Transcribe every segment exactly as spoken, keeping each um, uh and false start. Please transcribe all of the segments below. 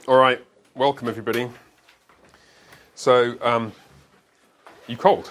All right, welcome everybody. So, um, you cold?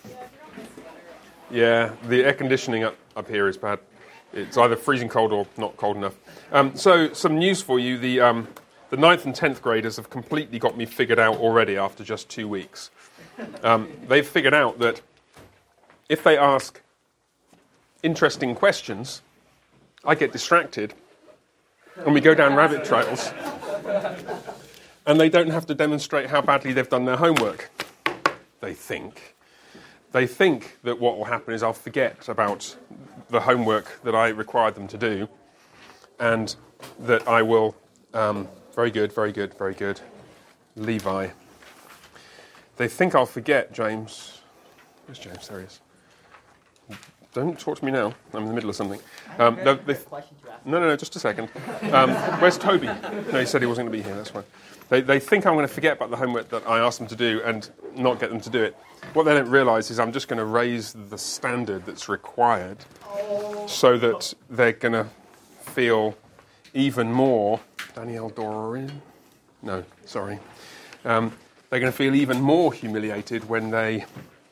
Yeah, the air conditioning up, up here is bad. It's either freezing cold or not cold enough. Um, so, some news for you. The um, the ninth and tenth graders have completely got me figured out already after just two weeks. Um, they've figured out that if they ask interesting questions, I get distracted and we go down rabbit trails and they don't have to demonstrate how badly they've done their homework. They think. They think that what will happen is I'll forget about the homework that I required them to do and that I will... Um, very good, very good, very good. Levi. They think I'll forget James. Where's James? There he is. Don't talk to me now. I'm in the middle of something. Um, no, they, no, no, no, just a second. Um, where's Toby? No, he said he wasn't going to be here. That's fine. They, they think I'm going to forget about the homework that I asked them to do and not get them to do it. What they don't realise is I'm just going to raise the standard that's required so that they're going to feel even more... Danielle Dorin? No, sorry. Um, they're going to feel even more humiliated when they...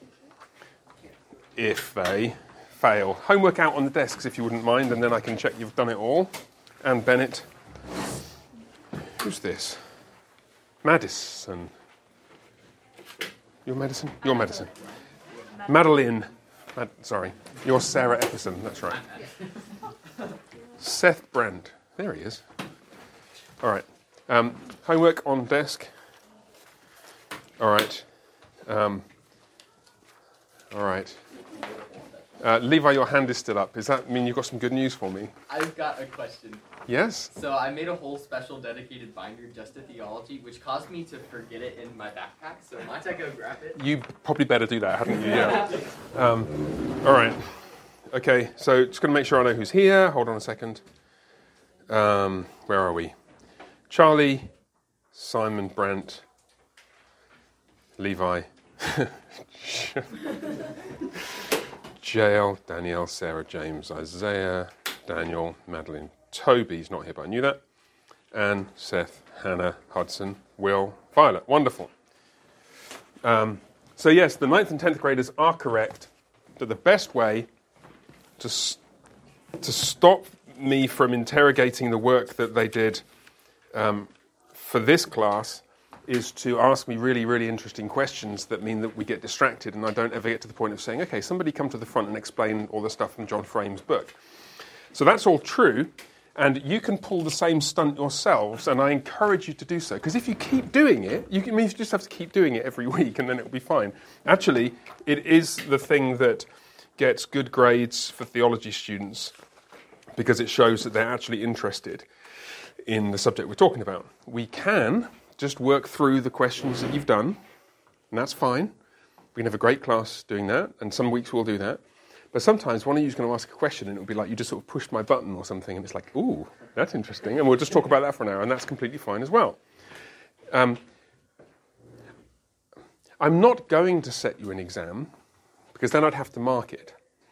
if they... fail. Homework out on the desks if you wouldn't mind, and then I can check you've done it all. And Bennett. Who's this? Madison. You're Madison? You're Madison. Madeline. Mad- sorry. You're Sarah Epperson, that's right. Seth Brand. There he is. All right. Um, homework on desk. All right. Um, all right. Uh, Levi, your hand is still up. Does that mean you've got some good news for me? I've got a question. Yes? So I made a whole special dedicated binder just to theology, which caused me to forget it in my backpack. So might I go grab it? You probably better do that, hadn't you? Yeah. um, all right. Okay, so just going to make sure I know who's here. Hold on a second. Um, where are we? Charlie, Simon Brent, Levi. Jael, Danielle, Sarah, James, Isaiah, Daniel, Madeline, Toby's not here, but I knew that. Anne, Seth, Hannah, Hudson, Will, Violet. Wonderful. Um, so yes, the ninth and tenth graders are correct that the best way to to stop me from interrogating the work that they did um, for this class is to ask me really, really interesting questions that mean that we get distracted and I don't ever get to the point of saying, okay, somebody come to the front and explain all the stuff from John Frame's book. So that's all true, and you can pull the same stunt yourselves, and I encourage you to do so, because if you keep doing it, you, can, I mean, you just have to keep doing it every week and then it'll be fine. Actually, it is the thing that gets good grades for theology students because it shows that they're actually interested in the subject we're talking about. We can... just work through the questions that you've done, and that's fine. We can have a great class doing that, and some weeks we'll do that. But sometimes one of you is going to ask a question, and it'll be like you just sort of pushed my button or something, and it's like, ooh, that's interesting, and we'll just talk about that for an hour, and that's completely fine as well. Um, I'm not going to set you an exam, because then I'd have to mark it.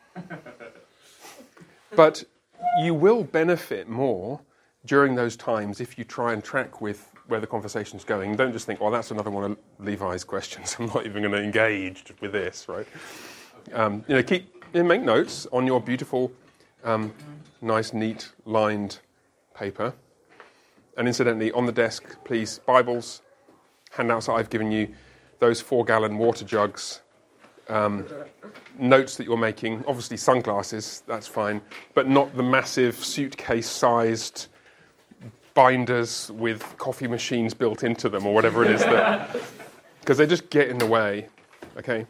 But you will benefit more during those times if you try and track with where the conversation's going. Don't just think, well, that's another one of Levi's questions. I'm not even going to engage with this, right? Um, you know, keep you know, make notes on your beautiful, um, nice, neat, lined paper. And incidentally, on the desk, please, Bibles, handouts that I've given you, those four-gallon water jugs, um, notes that you're making, obviously sunglasses, that's fine, but not the massive suitcase-sized binders with coffee machines built into them or whatever it is, that because they just get in the way. Okay.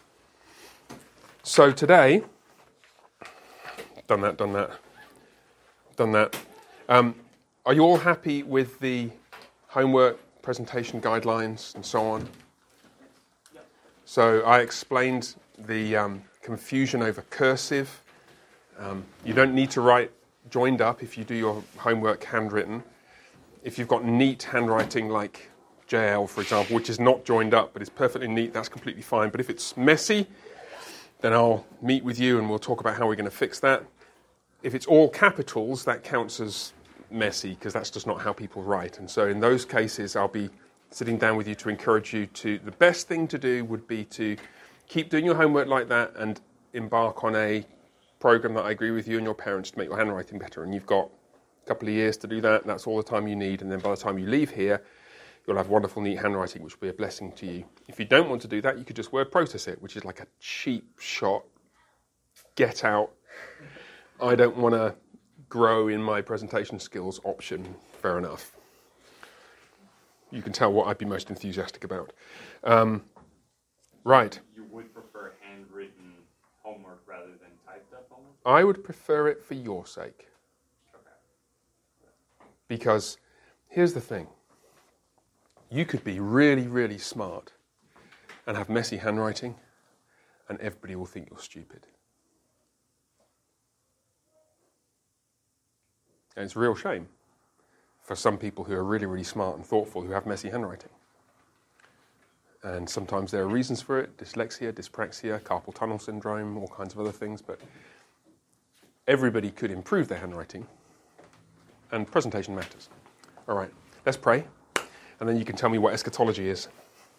So today, done that, done that, done that. Um, are you all happy with the homework, presentation guidelines, and so on? Yep. So I explained the um, confusion over cursive. Um, you don't need to write joined up if you do your homework handwritten. If you've got neat handwriting like J L, for example, which is not joined up but is perfectly neat, that's completely fine. But if it's messy, then I'll meet with you and we'll talk about how we're going to fix that. If it's all capitals, that counts as messy because that's just not how people write. And so in those cases, I'll be sitting down with you to encourage you to, the best thing to do would be to keep doing your homework like that and embark on a program that I agree with you and your parents to make your handwriting better. And you've got a couple of years to do that. That's all the time you need. And then by the time you leave here, you'll have wonderful, neat handwriting, which will be a blessing to you. If you don't want to do that, you could just word process it, which is like a cheap shot, get out, I don't want to grow in my presentation skills option. Fair enough. You can tell what I'd be most enthusiastic about. Um, right. You would prefer handwritten homework rather than typed up homework? I would prefer it for your sake. Okay. Because here's the thing. You could be really, really smart and have messy handwriting, and everybody will think you're stupid. And it's a real shame for some people who are really, really smart and thoughtful who have messy handwriting. And sometimes there are reasons for it, dyslexia, dyspraxia, carpal tunnel syndrome, all kinds of other things, but everybody could improve their handwriting, and presentation matters. All right, let's pray. And then you can tell me what eschatology is.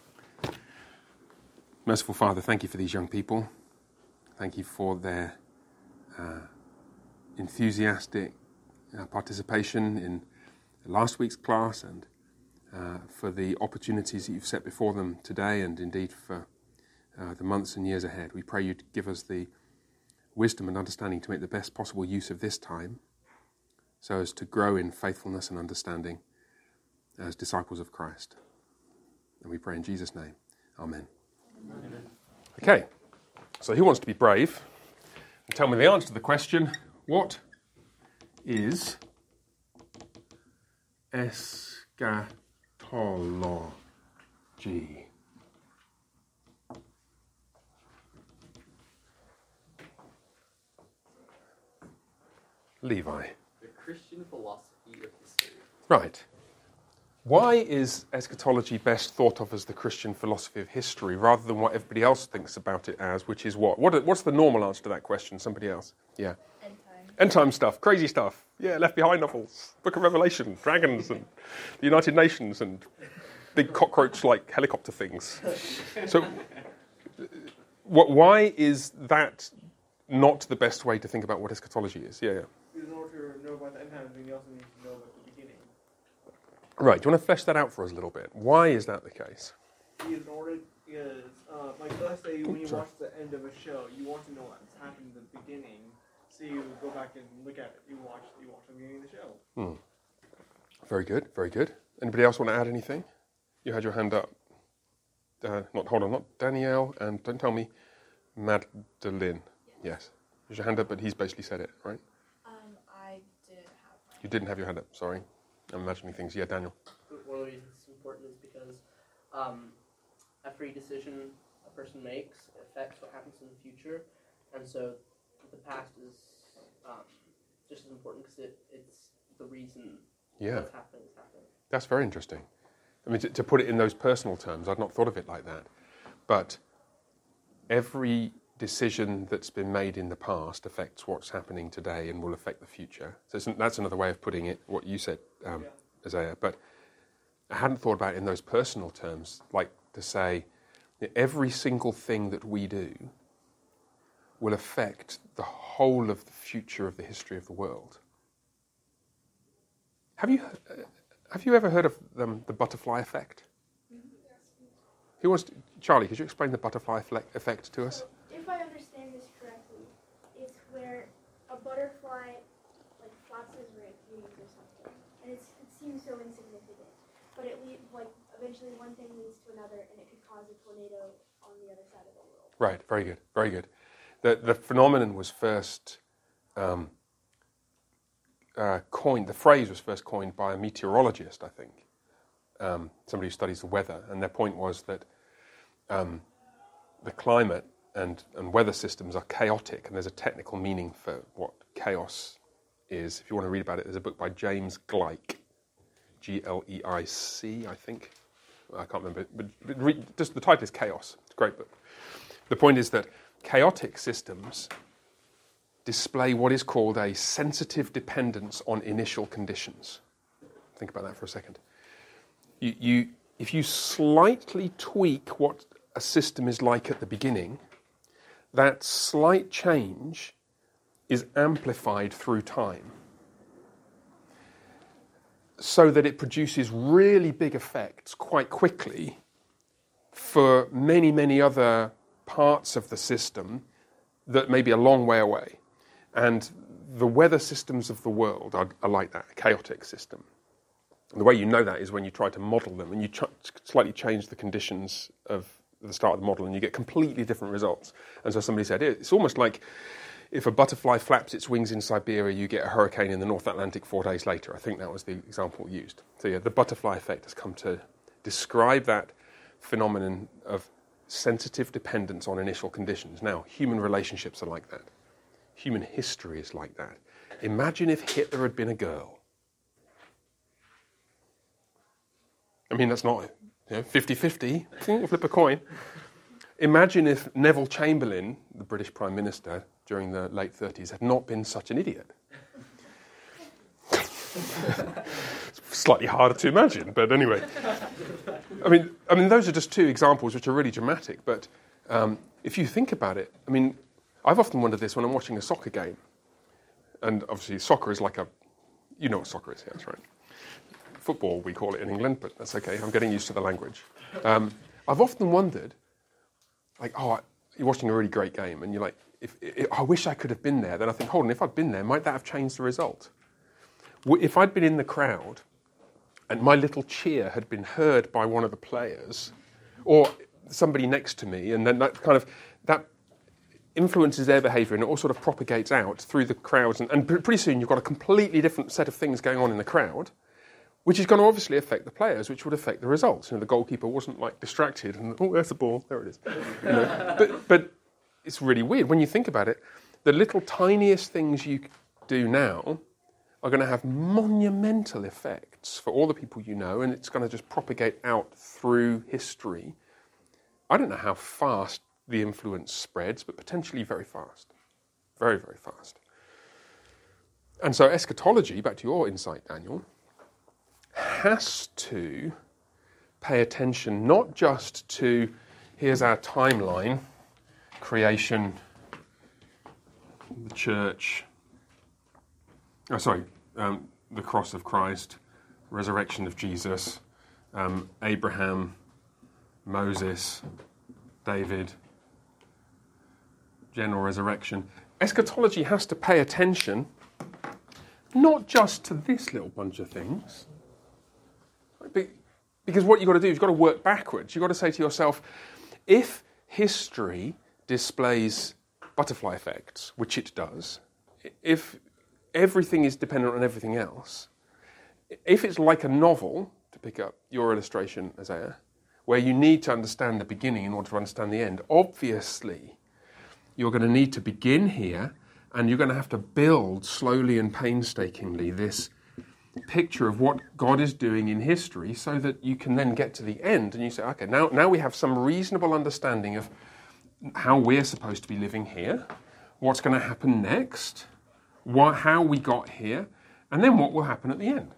Merciful Father, thank you for these young people. Thank you for their uh, enthusiastic uh, participation in last week's class, and uh, for the opportunities that you've set before them today, and indeed for uh, the months and years ahead. We pray you'd give us the wisdom and understanding to make the best possible use of this time, so as to grow in faithfulness and understanding as disciples of Christ. And we pray in Jesus' name. Amen. Amen. Okay, so who wants to be brave? And tell me the answer to the question, what is eschatology? Levi. The Christian philosophy of history. Right. Why is eschatology best thought of as the Christian philosophy of history rather than what everybody else thinks about it as, which is what? what what's the normal answer to that question? Somebody else? Yeah. End time. End time stuff, crazy stuff. Yeah, Left Behind novels, Book of Revelation, dragons and the United Nations and big cockroach-like helicopter things. So what, why is that not the best way to think about what eschatology is? Yeah, yeah. In order to know about the end times, you also need to know about the beginning. Right, do you want to flesh that out for us a little bit? Why is that the case? In order, is uh, like let's say when you Sorry. watch the end of a show, you want to know what's happened in the beginning, so you go back and look at it. You watch, you watch the beginning of the show. Hmm. Very good, very good. Anybody else want to add anything? You had your hand up. Uh, not hold on, not Danielle, and don't tell me Madeline. Yes. There's your hand up, but he's basically said it, right? Um, I didn't have my You didn't have your hand up, sorry. I'm imagining things. Yeah, Daniel. One of the reasons it's important is because um, every decision a person makes affects what happens in the future, and so the past is um, just as important because it, it's the reason Yeah. what's happening is happening. That's very interesting. I mean, to, to put it in those personal terms, I'd not thought of it like that. But every decision that's been made in the past affects what's happening today and will affect the future. So it's, that's another way of putting it, what you said, um, Yeah. Isaiah. But I hadn't thought about it in those personal terms, like to say that every single thing that we do will affect the whole of the future of the history of the world. Have you uh, have you ever heard of um, the butterfly effect? Who wants to, Charlie, could you explain the butterfly effect, effect to us? If I understand this correctly, it's where a butterfly like flaps his wings or something, and it's, it seems so insignificant, but it le- like eventually one thing leads to another, and it could cause a tornado on the other side of the world. Right, very good, very good. The the phenomenon was first um, uh, coined. The phrase was first coined by a meteorologist, I think, um, somebody who studies the weather, and their point was that um, the climate and, and weather systems are chaotic, and there's a technical meaning for what chaos is. If you want to read about it, there's a book by James Gleick, G L E I C, I think. I can't remember, but, but read, just the title is Chaos. It's a great book. The point is that chaotic systems display what is called a sensitive dependence on initial conditions. Think about that for a second. You, you, if you slightly tweak what a system is like at the beginning, that slight change is amplified through time, so that it produces really big effects quite quickly for many, many other parts of the system that may be a long way away. And the weather systems of the world are, are like that, a chaotic system. And the way you know that is when you try to model them and you ch- slightly change the conditions of the start of the model and you get completely different results. And so somebody said, it's almost like if a butterfly flaps its wings in Siberia, you get a hurricane in the North Atlantic four days later. I think that was the example used. So yeah, the butterfly effect has come to describe that phenomenon of sensitive dependence on initial conditions. Now, human relationships are like that. Human history is like that. Imagine if Hitler had been a girl. I mean, that's not, you know, fifty-fifty. Flip a coin. Imagine if Neville Chamberlain, the British Prime Minister during the late thirties, had not been such an idiot. Slightly harder to imagine, but anyway. I mean, I mean, those are just two examples which are really dramatic. But um, if you think about it, I mean, I've often wondered this when I'm watching a soccer game, and obviously soccer is like a, you know what soccer is, yeah, that's right. Football, we call it in England, but that's okay. I'm getting used to the language. Um, I've often wondered, like, oh, you're watching a really great game, and you're like, if, if I wish I could have been there. Then I think, hold on, if I'd been there, might that have changed the result? If I'd been in the crowd and my little cheer had been heard by one of the players or somebody next to me, and then that kind of, that influences their behaviour and it all sort of propagates out through the crowds, and, and pretty soon you've got a completely different set of things going on in the crowd, which is going to obviously affect the players, which would affect the results. You know, the goalkeeper wasn't like distracted and, oh, there's the ball, there it is. You know, but, but it's really weird. When you think about it, the little tiniest things you do now are going to have monumental effects for all the people you know, and it's going to just propagate out through history. I don't know how fast the influence spreads, but potentially very fast. Very, very fast. And so eschatology, back to your insight, Daniel, has to pay attention not just to, here's our timeline, creation, the church, oh, sorry, um, the cross of Christ, resurrection of Jesus, um, Abraham, Moses, David, general resurrection. Eschatology has to pay attention not just to this little bunch of things, because what you've got to do is you've got to work backwards. You've got to say to yourself, if history displays butterfly effects, which it does, if everything is dependent on everything else, if it's like a novel, to pick up your illustration, Isaiah, where you need to understand the beginning in order to understand the end, obviously you're going to need to begin here, and you're going to have to build slowly and painstakingly this picture of what God is doing in history so that you can then get to the end and you say, okay, now, now we have some reasonable understanding of how we're supposed to be living here, what's going to happen next, what, how we got here, and then what will happen at the end.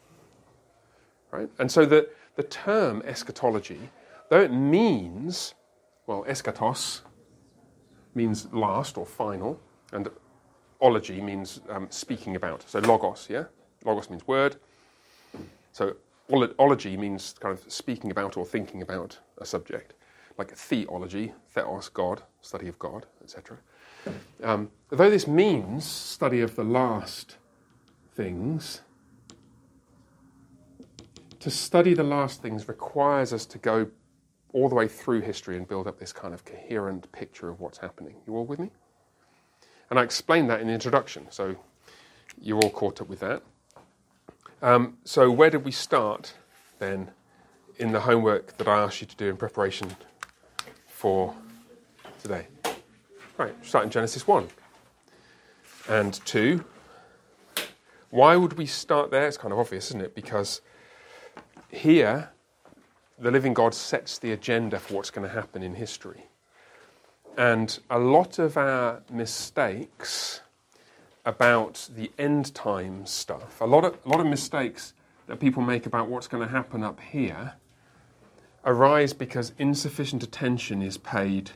Right? And so the, the term eschatology, though it means, well, eschatos means last or final, and ology means um, speaking about. So logos, yeah? Logos means word. So ology means kind of speaking about or thinking about a subject. Like theology, theos, God, study of God, et cetera. Um, though this means study of the last things, to study the last things requires us to go all the way through history and build up this kind of coherent picture of what's happening. You all with me? And I explained that in the introduction, so you're all caught up with that. Um, so where did we start then in the homework that I asked you to do in preparation for today? Right, start in Genesis one and two. Why would we start there? It's kind of obvious, isn't it? Because here, the living God sets the agenda for what's going to happen in history. And a lot of our mistakes about the end time stuff, a lot of a lot of mistakes that people make about what's going to happen up here arise because insufficient attention is paid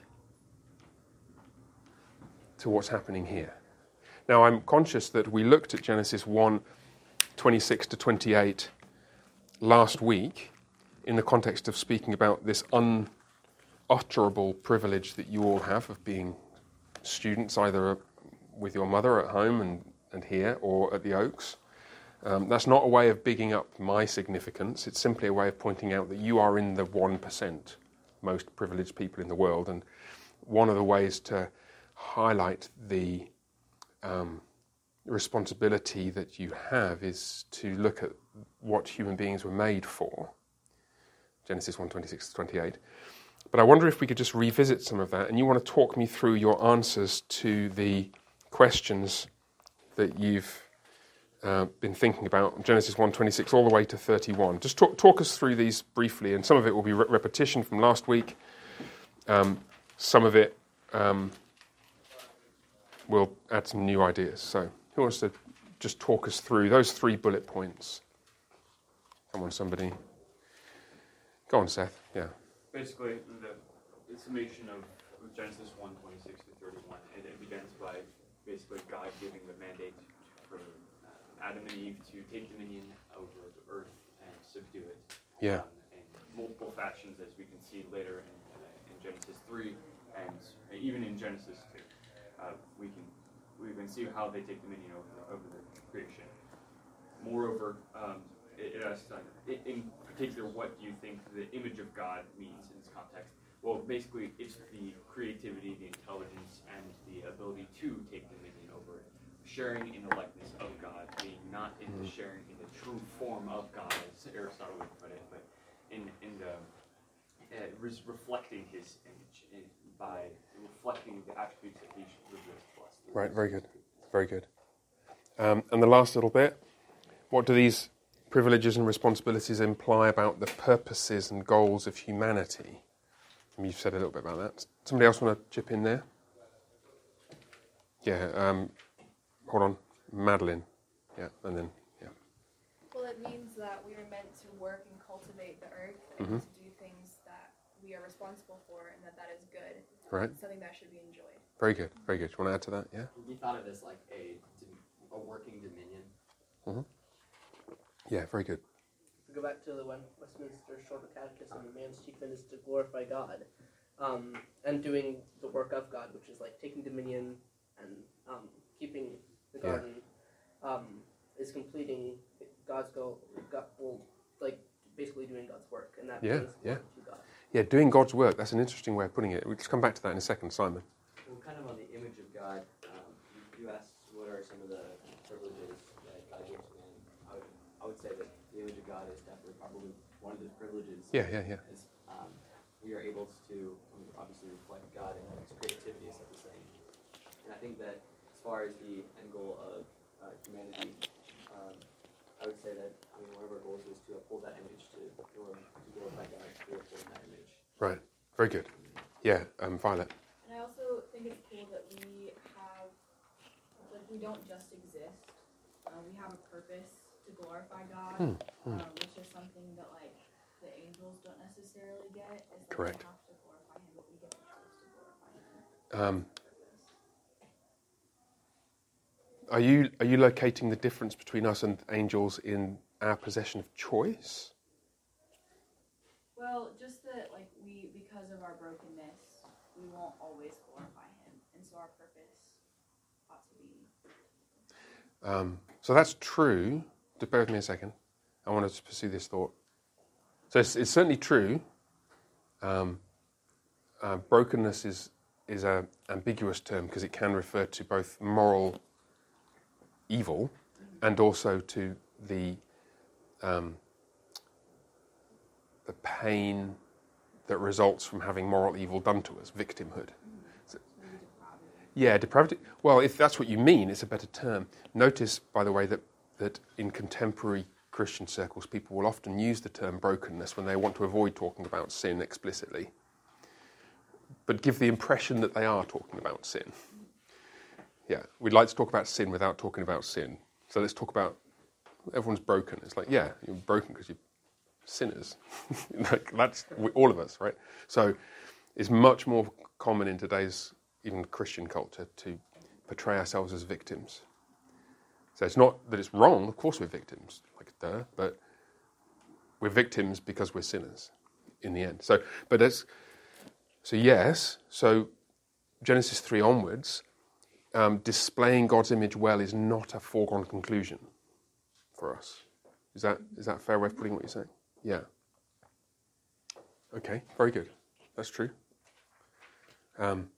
to what's happening here. Now, I'm conscious that we looked at Genesis one, twenty-six to twenty-eight last week in the context of speaking about this unutterable privilege that you all have of being students, either with your mother at home and, and here, or at the Oaks. Um, that's not a way of bigging up my significance. It's simply a way of pointing out that you are in the one percent most privileged people in the world. And one of the ways to highlight the um, responsibility that you have is to look at what human beings were made for. Genesis one, twenty-six to twenty-eight. But I wonder if we could just revisit some of that, and you want to talk me through your answers to the questions that you've uh, been thinking about, Genesis one, twenty-six all the way to thirty-one. Just talk, talk us through these briefly, and some of it will be re- repetition from last week. Um, some of it um, will add some new ideas. So who wants to just talk us through those three bullet points? Come on, somebody. Go on, Seth. Yeah. Basically, the, the summation of Genesis one, twenty-six to thirty-one, and it begins by basically God giving the mandate for uh, Adam and Eve to take dominion over the earth and subdue it. Yeah. Um, in multiple fashions, as we can see later in, uh, in Genesis three, and even in Genesis two. Uh, we can we can see how they take dominion over, over the creation. Moreover, um, it, it asks, uh, it, in particular, what do you think the image of God means in this context? Well, basically, it's the creativity, the intelligence, and the ability to take dominion over it. Sharing in the likeness of God, being not in the sharing in the true form of God, as Aristotle would put it, but in in the uh, res- reflecting His image in, by reflecting the attributes that He reveals to us. Right. Very good. Very good. Um, and the last little bit, what do these privileges and responsibilities imply about the purposes and goals of humanity? And you've said a little bit about that. Somebody else want to chip in there? Yeah. Um, hold on. Madeline. Yeah. And then, yeah. Well, it means that we are meant to work and cultivate the earth and Mhm. to do things that we are responsible for, and that that is good. Right. It's something that should be enjoyed. Very good. Very good. Do you want to add to that? Yeah. We thought of as like a a working dominion. Mm-hmm. Yeah. Very good. If we go back to the Westminster Shorter Catechism, man's chief end is to glorify God, um, and doing the work of God, which is like taking dominion and um, keeping the Yeah. garden, um, is completing God's goal. God, well, like basically doing God's work, and that Yeah, brings yeah. glory to God. Yeah. Doing God's work. That's an interesting way of putting it. We'll just come back to that in a second, Simon. Well, kind of on the image of God, um, you, you asked what are some of the privileges that God gives man. I would, I would say that the image of God is definitely probably one of those privileges. Yeah. Yeah. Yeah. Is, um, we are able to obviously reflect God and His creativity is the same. And I think that as far as the end goal of uh, humanity, um, I would say that I mean one of our goals is to uphold that image, to, to glorify God through upholding that image. Right. Very good. Yeah. Um, Violet. And I also think it's cool that we have, like, we don't just exist. Uh, we have a purpose to glorify God, Hmm, hmm. Um, which is something that, like, the angels don't necessarily get. Is that Correct. They have to glorify Him, but we get the choice to glorify Him. Um, Are you are you locating the difference between us and angels in our possession of choice? Well, just that, like, we, because of our brokenness, we won't always glorify Him, and so our purpose ought to be. Um, so that's true. Just bear with me a second. I want to pursue this thought. So it's, it's certainly true. Um, uh, brokenness is is an ambiguous term because it can refer to both moral evil and also to the um, the pain that results from having moral evil done to us, victimhood. So, yeah, depravity. Well, if that's what you mean, it's a better term. Notice, by the way, that, that in contemporary Christian circles, people will often use the term brokenness when they want to avoid talking about sin explicitly, but give the impression that they are talking about sin. Yeah, we'd like to talk about sin without talking about sin. So let's talk about everyone's broken. It's like, yeah, you're broken because you're sinners. Like that's we, all of us, right? So it's much more common in today's even Christian culture to portray ourselves as victims. So it's not that it's wrong. Of course we're victims, like duh, but we're victims because we're sinners in the end. So, but it's so yes. So Genesis three onwards. Um, displaying God's image well is not a foregone conclusion for us. Is that is that a fair way of putting what you're saying? Yeah. Okay, very good. That's true. Um,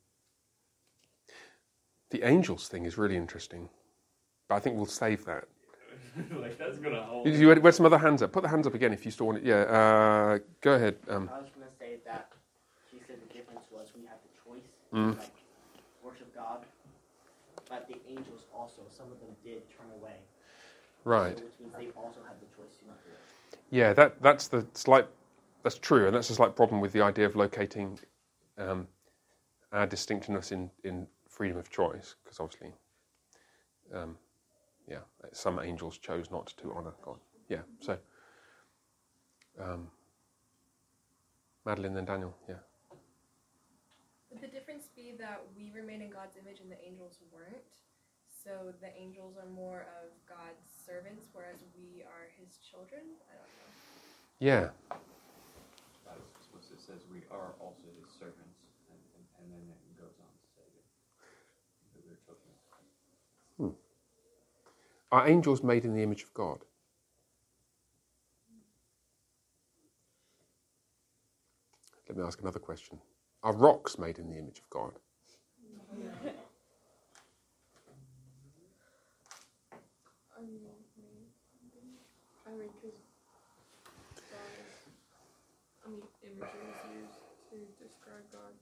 the angels thing is really interesting, but I think we'll save that. Like that's gonna hold. You, you had, had some other hands up. Put the hands up again if you still want it. Yeah, uh, go ahead. Um, I was going to say that she said the difference was we have the choice Mm. to like, worship God, but the angels also, some of them did turn away. right. So, which means they also had the choice to not do it. Yeah, that that's the slight. That's true, and that's a slight problem with the idea of locating um, our distinctionness in, in freedom of choice, because obviously, um, yeah, some angels chose not to honour God. Yeah, so um, Madeline, then Daniel. Yeah. Would the difference be that we remain in God's image and the angels weren't? So the angels are more of God's servants, whereas we are His children? I don't know. Yeah. That is explicit. It says we are also His servants, and, and, and then it goes on to say that, that we're children. Hmm. Are angels made in the image of God? Let me ask another question. Are rocks made in the image of God? I mean, I mean, because I mean, imagery is used to describe God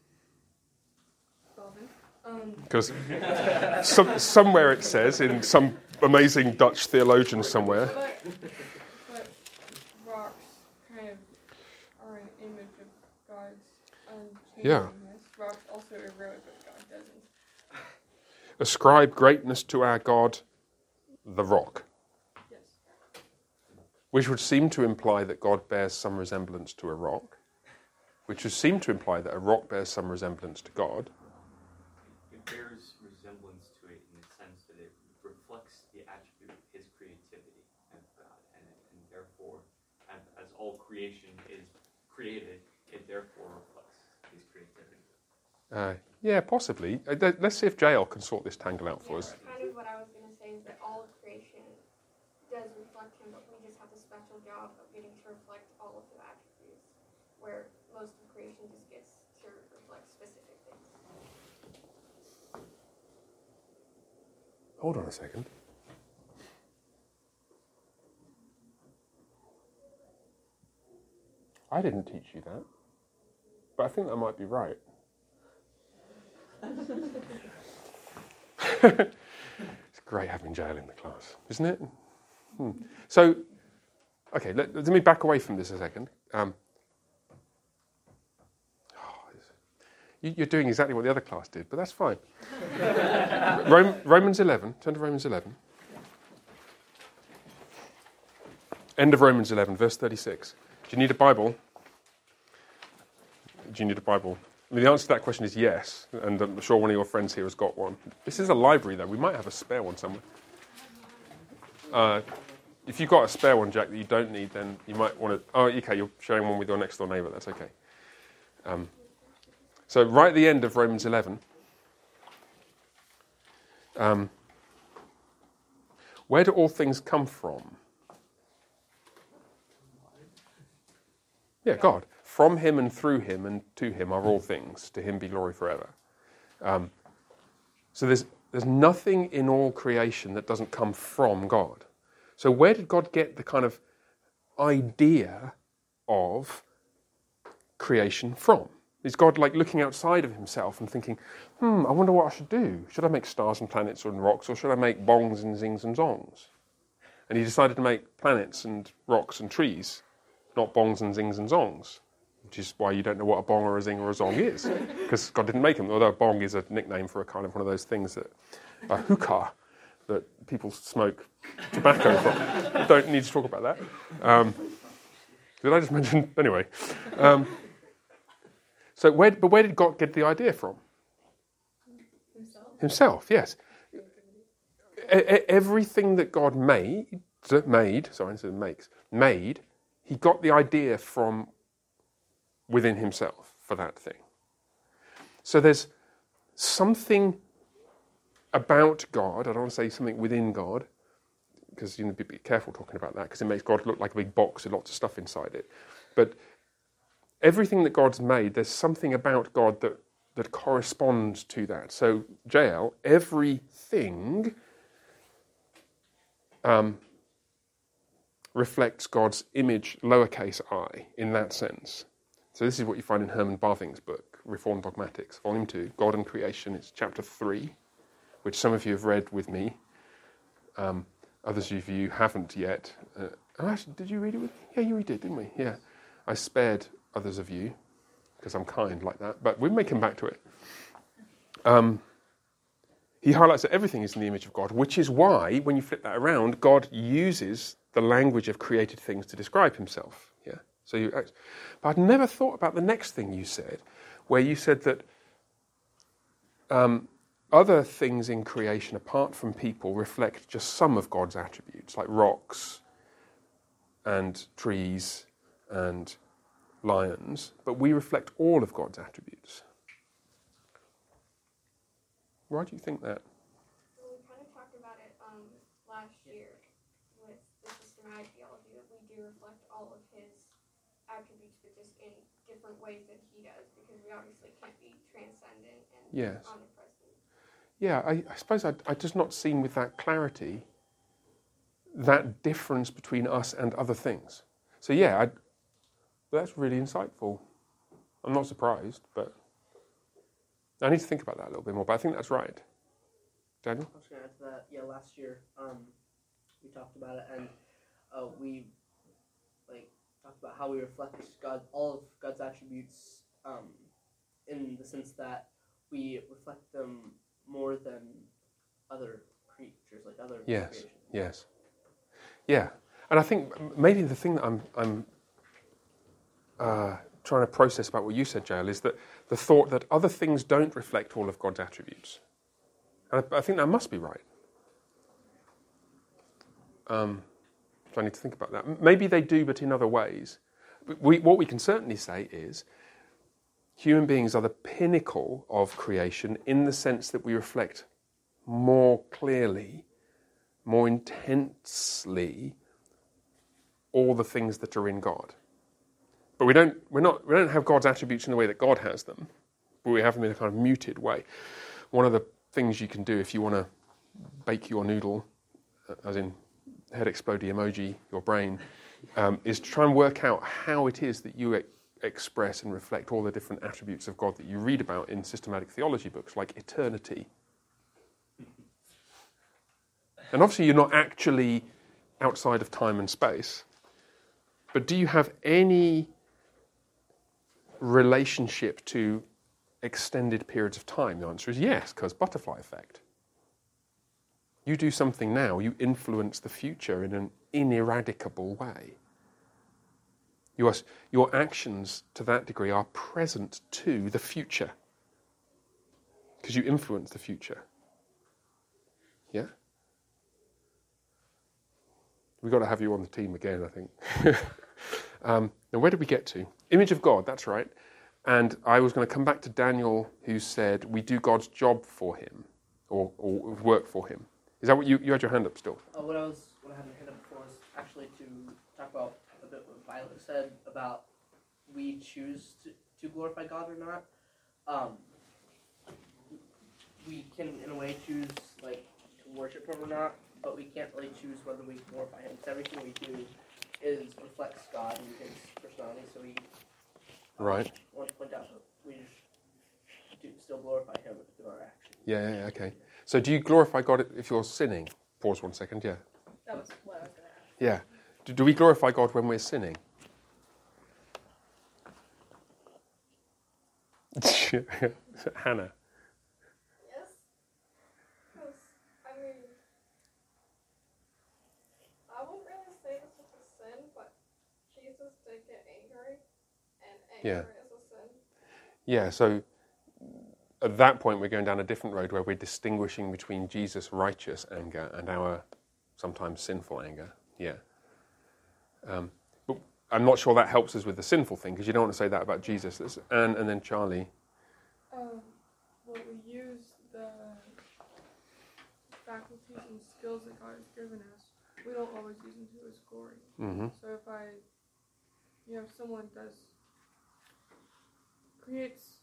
because relevant. Um, Because some, somewhere it says, in some amazing Dutch theologian somewhere, but, but rocks kind of are an image of God's Yeah. unchangeableness. Rocks also erode, but God doesn't. ascribe greatness to our God, the rock. Yes. Which would seem to imply that God bears some resemblance to a rock, which would seem to imply that a rock bears some resemblance to God. It bears resemblance to it in the sense that it reflects the attribute of His creativity of God, and, and therefore, as, as all creation is created, it therefore reflects His creativity. Uh, yeah, possibly. Uh, th- let's see if J L can sort this tangle out for Yeah, us. that's kind of what I was going to say, is that all of creation does reflect Him, but we just have the special job of getting to reflect all of the attributes, where most of creation just gets to reflect specific things. Hold on a second. I didn't teach you that, but I think that might be right. It's great having J L in the class, isn't it? Hmm. So, okay, let, let me back away from this a second. Um, oh, you, you're doing exactly what the other class did, but that's fine. Rom, Romans eleven, turn to Romans eleven. End of Romans eleven, verse thirty-six. Do you need a Bible? Do you need a Bible? I mean, the answer to that question is yes, and I'm sure one of your friends here has got one. This is a library, though. We might have a spare one somewhere. Uh, if you've got a spare one, Jack, that you don't need, then you might want to... Oh, okay, you're sharing one with your next-door neighbour. That's okay. Um, so right at the end of Romans eleven, um, where do all things come from? Yeah, God. From Him and through Him and to Him are all things. To Him be glory forever. Um, so there's there's nothing in all creation that doesn't come from God. So where did God get the kind of idea of creation from? Is God like looking outside of Himself and thinking, hmm, I wonder what I should do. Should I make stars and planets and rocks, or should I make bongs and zings and zongs? And He decided to make planets and rocks and trees, not bongs and zings and zongs. which is why you don't know what a bong or a zing or a zong is, because God didn't make them, although a bong is a nickname for a kind of one of those things that, a hookah, that people smoke tobacco from. Don't need to talk about that. Um, did I just mention? Anyway. Um, so, where, but where did God get the idea from? Himself. Himself, yes. E- e- everything that God made, made, sorry, instead of makes, made, he got the idea from within himself for that thing. So there's something about God, I don't want to say something within God, because you need to be careful talking about that, because it makes God look like a big box with lots of stuff inside it. But everything that God's made, there's something about God that, that corresponds to that. So, J L, everything um, reflects God's image, lowercase I, in that sense. So this is what you find in Herman Bavinck's book, Reformed Dogmatics, Volume two, God and Creation. It's chapter three, which some of you have read with me. Um, others of you haven't yet. Uh, oh, actually, did you read it with me? Yeah, you did, didn't we? Yeah. I spared others of you, because I'm kind like that, but we may come back to it. Um, he highlights that everything is in the image of God, which is why, when you flip that around, God uses the language of created things to describe himself. Yeah. So you, but I'd never thought about the next thing you said, where you said that um, other things in creation, apart from people, reflect just some of God's attributes, like rocks and trees and lions, but we reflect all of God's attributes. Why do you think that? Well, we kind of talked about it um, last year with the systematic theology, that we do reflect all of his attributes, but just in different ways than he does, because we obviously can't be transcendent and Yes. omnipresent. Yeah, I, I suppose I'd, I'd just not seen with that clarity that difference between us and other things. So yeah, I'd, that's really insightful. I'm not surprised, but I need to think about that a little bit more, but I think that's right. Daniel? I was going to add to that. Yeah, last year um, we talked about it, and uh, we like talked about how we reflect God, all of God's attributes, um, in the sense that we reflect them more than other creatures, like other Yes, creations. yes. Yeah, and I think maybe the thing that I'm, I'm uh, trying to process about what you said, Jael, is that the thought that other things don't reflect all of God's attributes. And I, I think that must be right. Um, so I need to think about that. Maybe they do, but in other ways. We, what we can certainly say is human beings are the pinnacle of creation in the sense that we reflect more clearly, more intensely, all the things that are in God. But we don't, we're not, we don't have God's attributes in the way that God has them, but we have them in a kind of muted way. One of the things you can do if you want to bake your noodle, as in head explodey emoji, your brain, um, is to try and work out how it is that you e- express and reflect all the different attributes of God that you read about in systematic theology books, like eternity. And obviously you're not actually outside of time and space, but do you have any relationship to extended periods of time? The answer is yes, because butterfly effect. You do something now, you influence the future in an ineradicable way. Your, your actions to that degree are present to the future, because you influence the future. Yeah? We've got to have you on the team again, I think. um, now, where did we get to? Image of God, that's right. And I was going to come back to Daniel, who said we do God's job for him, or, or work for him. Is that what you, you had your hand up still? Uh, what I was, what I had my hand up before was actually to talk about a bit what Violet said about we choose to, to glorify God or not. Um, we can, in a way, choose like to worship Him or not, but we can't really choose whether we glorify Him. Because everything we do is reflects God and His personality. So we um, Right. want to point out that we do still glorify Him through our actions. Yeah, yeah, yeah, okay. So do you glorify God if you're sinning? Pause one second, yeah. That was what I was going to ask. Yeah. Do, do we glorify God when we're sinning? Hannah. Yes. Because, I mean, I wouldn't really say this was a sin, but Jesus did get angry, and anger Yeah. is a sin. Yeah, so at that point we're going down a different road where we're distinguishing between Jesus' righteous anger and our sometimes sinful anger. Yeah. Um, but I'm not sure that helps us with the sinful thing, because you don't want to say that about Jesus. That's Anne and then Charlie. Um, well, we use the faculties and skills that God has given us. We don't always use them to His glory. Mm-hmm. So if I, you know, if someone does, creates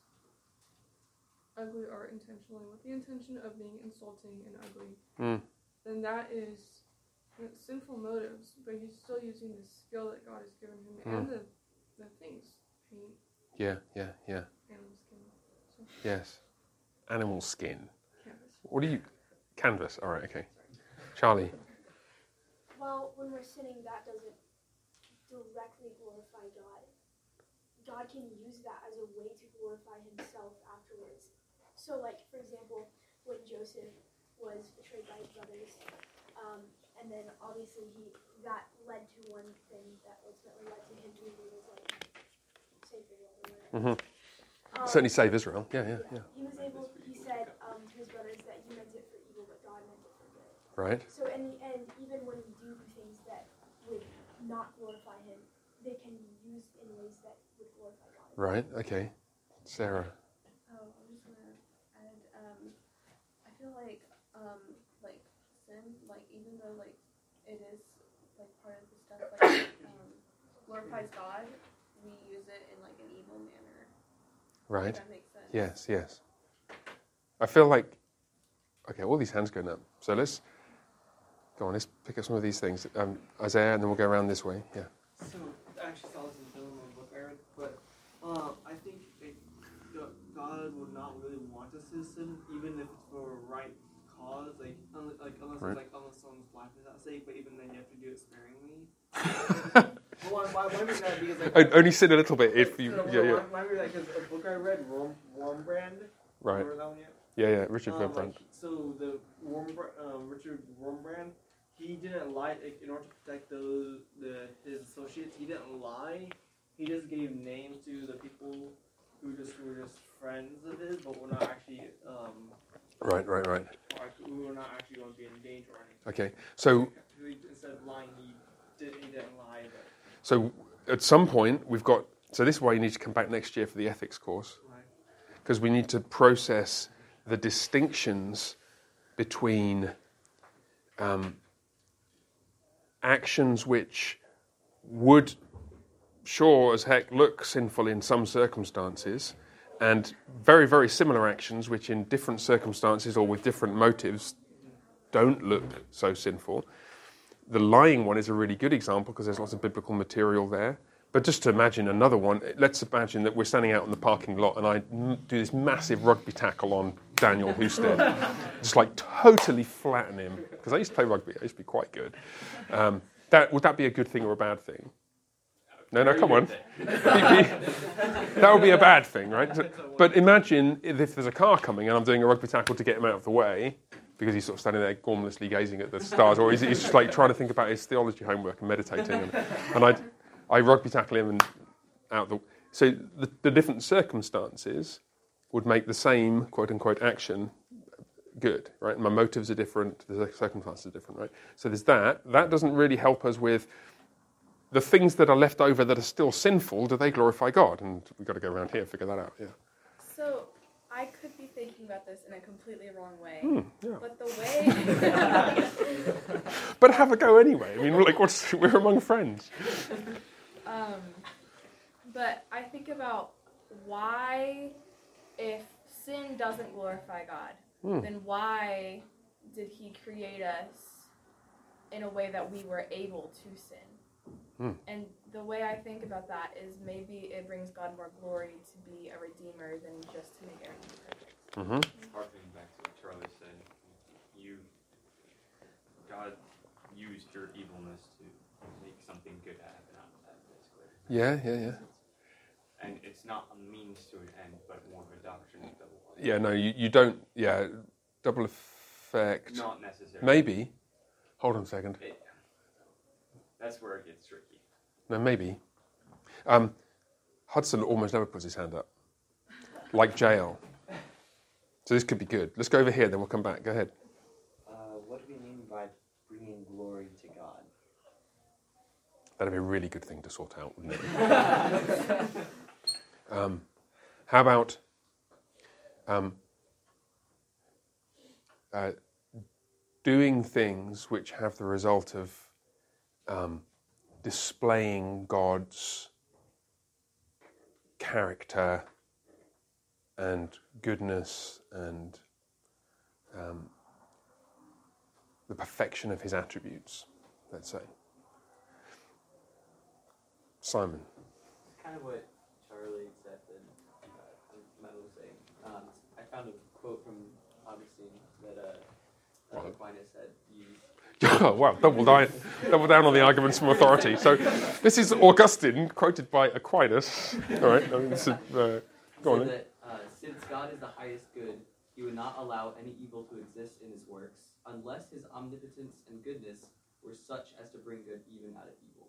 ugly art intentionally with the intention of being insulting and ugly, Mm. then that is sinful motives, but he's still using the skill that God has given him Mm. and the, the things, paint, Yeah, yeah, yeah. animal skin, so, Yes. Animal skin. canvas. What do you... Canvas. All right, okay. Charlie. Well, when we're sinning, that doesn't directly glorify God. God can use that as a way to glorify Himself afterwards. So, like, for example, when Joseph was betrayed by his brothers, um, and then obviously he that led to one thing that ultimately led to him being able to, like, save Israel or whatever. Mm-hmm. Um, Certainly save Israel. Yeah, yeah, yeah. He was able, he said um, to his brothers that you meant it for evil, but God meant it for good. Right. So in the end, even when we do things that would not glorify Him, they can be used in ways that would glorify God. Right, okay. Sarah. Oh, I'm just gonna add, um, I feel like, um, like, sin, like, even though, like, it is, like, part of the stuff, like, um, glorifies God, we use it in, like, an evil manner. Right. If that makes sense. Yes, yes. I feel like... Okay, all these hands going up. So let's... Go on, let's pick up some of these things. Um, Isaiah, and then we'll go around this way. Yeah. So, I actually saw this in the film book I read, but uh, I think it, God would not really want us to sin, even if it's for a right cause. Like, un- like unless Right. it's like unless someone's life is at stake, but even then you have to do it sparingly. Well, why, why would that? Because like, Only sin a little bit if you... So, Yeah, yeah. Why would that? Because a book I read, Worm, Wormbrand. Right. Remember that one yet? Yeah, yeah, Richard Um, Wurmbrand. like, so the Worm, um, Richard Wormbrand, he didn't lie like, in order to protect those the his associates. He didn't lie. He just gave names to the people who just were just friends of his, but were not actually um, Right, right, right. or, who were not actually going to be in danger or anything. Okay, so... He, instead of lying, he did he didn't lie. But, So at some point, we've got... So this is why you need to come back next year for the ethics course. right. Because we need to process the distinctions between um, actions which would, sure as heck, look sinful in some circumstances, and very, very similar actions which in different circumstances or with different motives don't look so sinful. The lying one is a really good example because there's lots of biblical material there. But just to imagine another one, let's imagine that we're standing out in the parking lot and I m- do this massive rugby tackle on Daniel Husted. Just like totally flatten him. Because I used to play rugby, I used to be quite good. Um, that, would that be a good thing or a bad thing? No, no, come on. That would be a bad thing, right? But imagine if there's a car coming and I'm doing a rugby tackle to get him out of the way, because he's sort of standing there gormlessly gazing at the stars, or he's, he's just like trying to think about his theology homework and meditating. And, and I I rugby tackle him and out the... So the, the different circumstances would make the same quote-unquote action good, right? And my motives are different, the circumstances are different, right? So there's that. That doesn't really help us with the things that are left over that are still sinful. Do they glorify God? And we've got to go around here and figure that out, yeah. So I could be thinking about this in a completely wrong way, Hmm, yeah. but the way... But have a go anyway. I mean, like, what's, we're among friends. Um, but I think about why, if sin doesn't glorify God, Hmm. then why did He create us in a way that we were able to sin? Hmm. And the way I think about that is maybe it brings God more glory to be a redeemer than just to make everything perfect. Mm-hmm. Harkening back to what Charlie said, you, God used your evilness to make something good happen out of that, basically. Yeah, yeah, yeah. and it's not a means to an end, but more of a doctrine of double life. Yeah, no, you, you don't, yeah, double effect. Not necessarily. Maybe. Hold on a second. It, that's where it gets tricky. No, maybe. Um, Hudson almost never puts his hand up. Like jail. So this could be good. Let's go over here, then we'll come back. Go ahead. Uh, what do we mean by bringing glory to God? That'd be a really good thing to sort out, wouldn't it? um, how about um, uh, doing things which have the result of um, displaying God's character and goodness and um, the perfection of his attributes, let's say. Simon. It's kind of what Charlie said and uh, Matt was saying. Um, I found a quote from Augustine that uh, uh, Aquinas had used. Oh, wow, double down, double down on the arguments from authority. So this is Augustine, quoted by Aquinas. All right, I mean, this is, uh, go on. That, uh, since God is the highest good, he would not allow any evil to exist in his works, unless his omnipotence and goodness were such as to bring good even out of evil.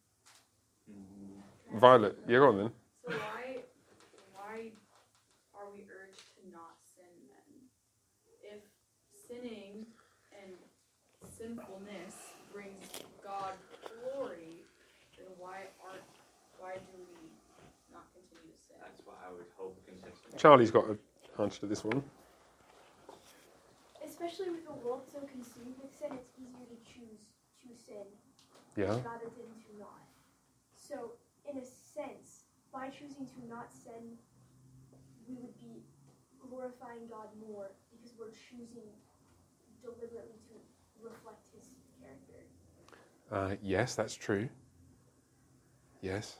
Violet, yeah, go on then. So why, why are we urged to not sin then? If sinning and sinfulness brings God glory, then why aren't, why do we not continue to sin? That's why I would hope consistent. Charlie's got an answer to this one. Especially with the world so consumed with sin, it's easier to choose to sin Yeah. rather than to not. So, in a sense, by choosing to not sin, we would be glorifying God more because we're choosing deliberately to reflect his character. Uh, yes, that's true. Yes.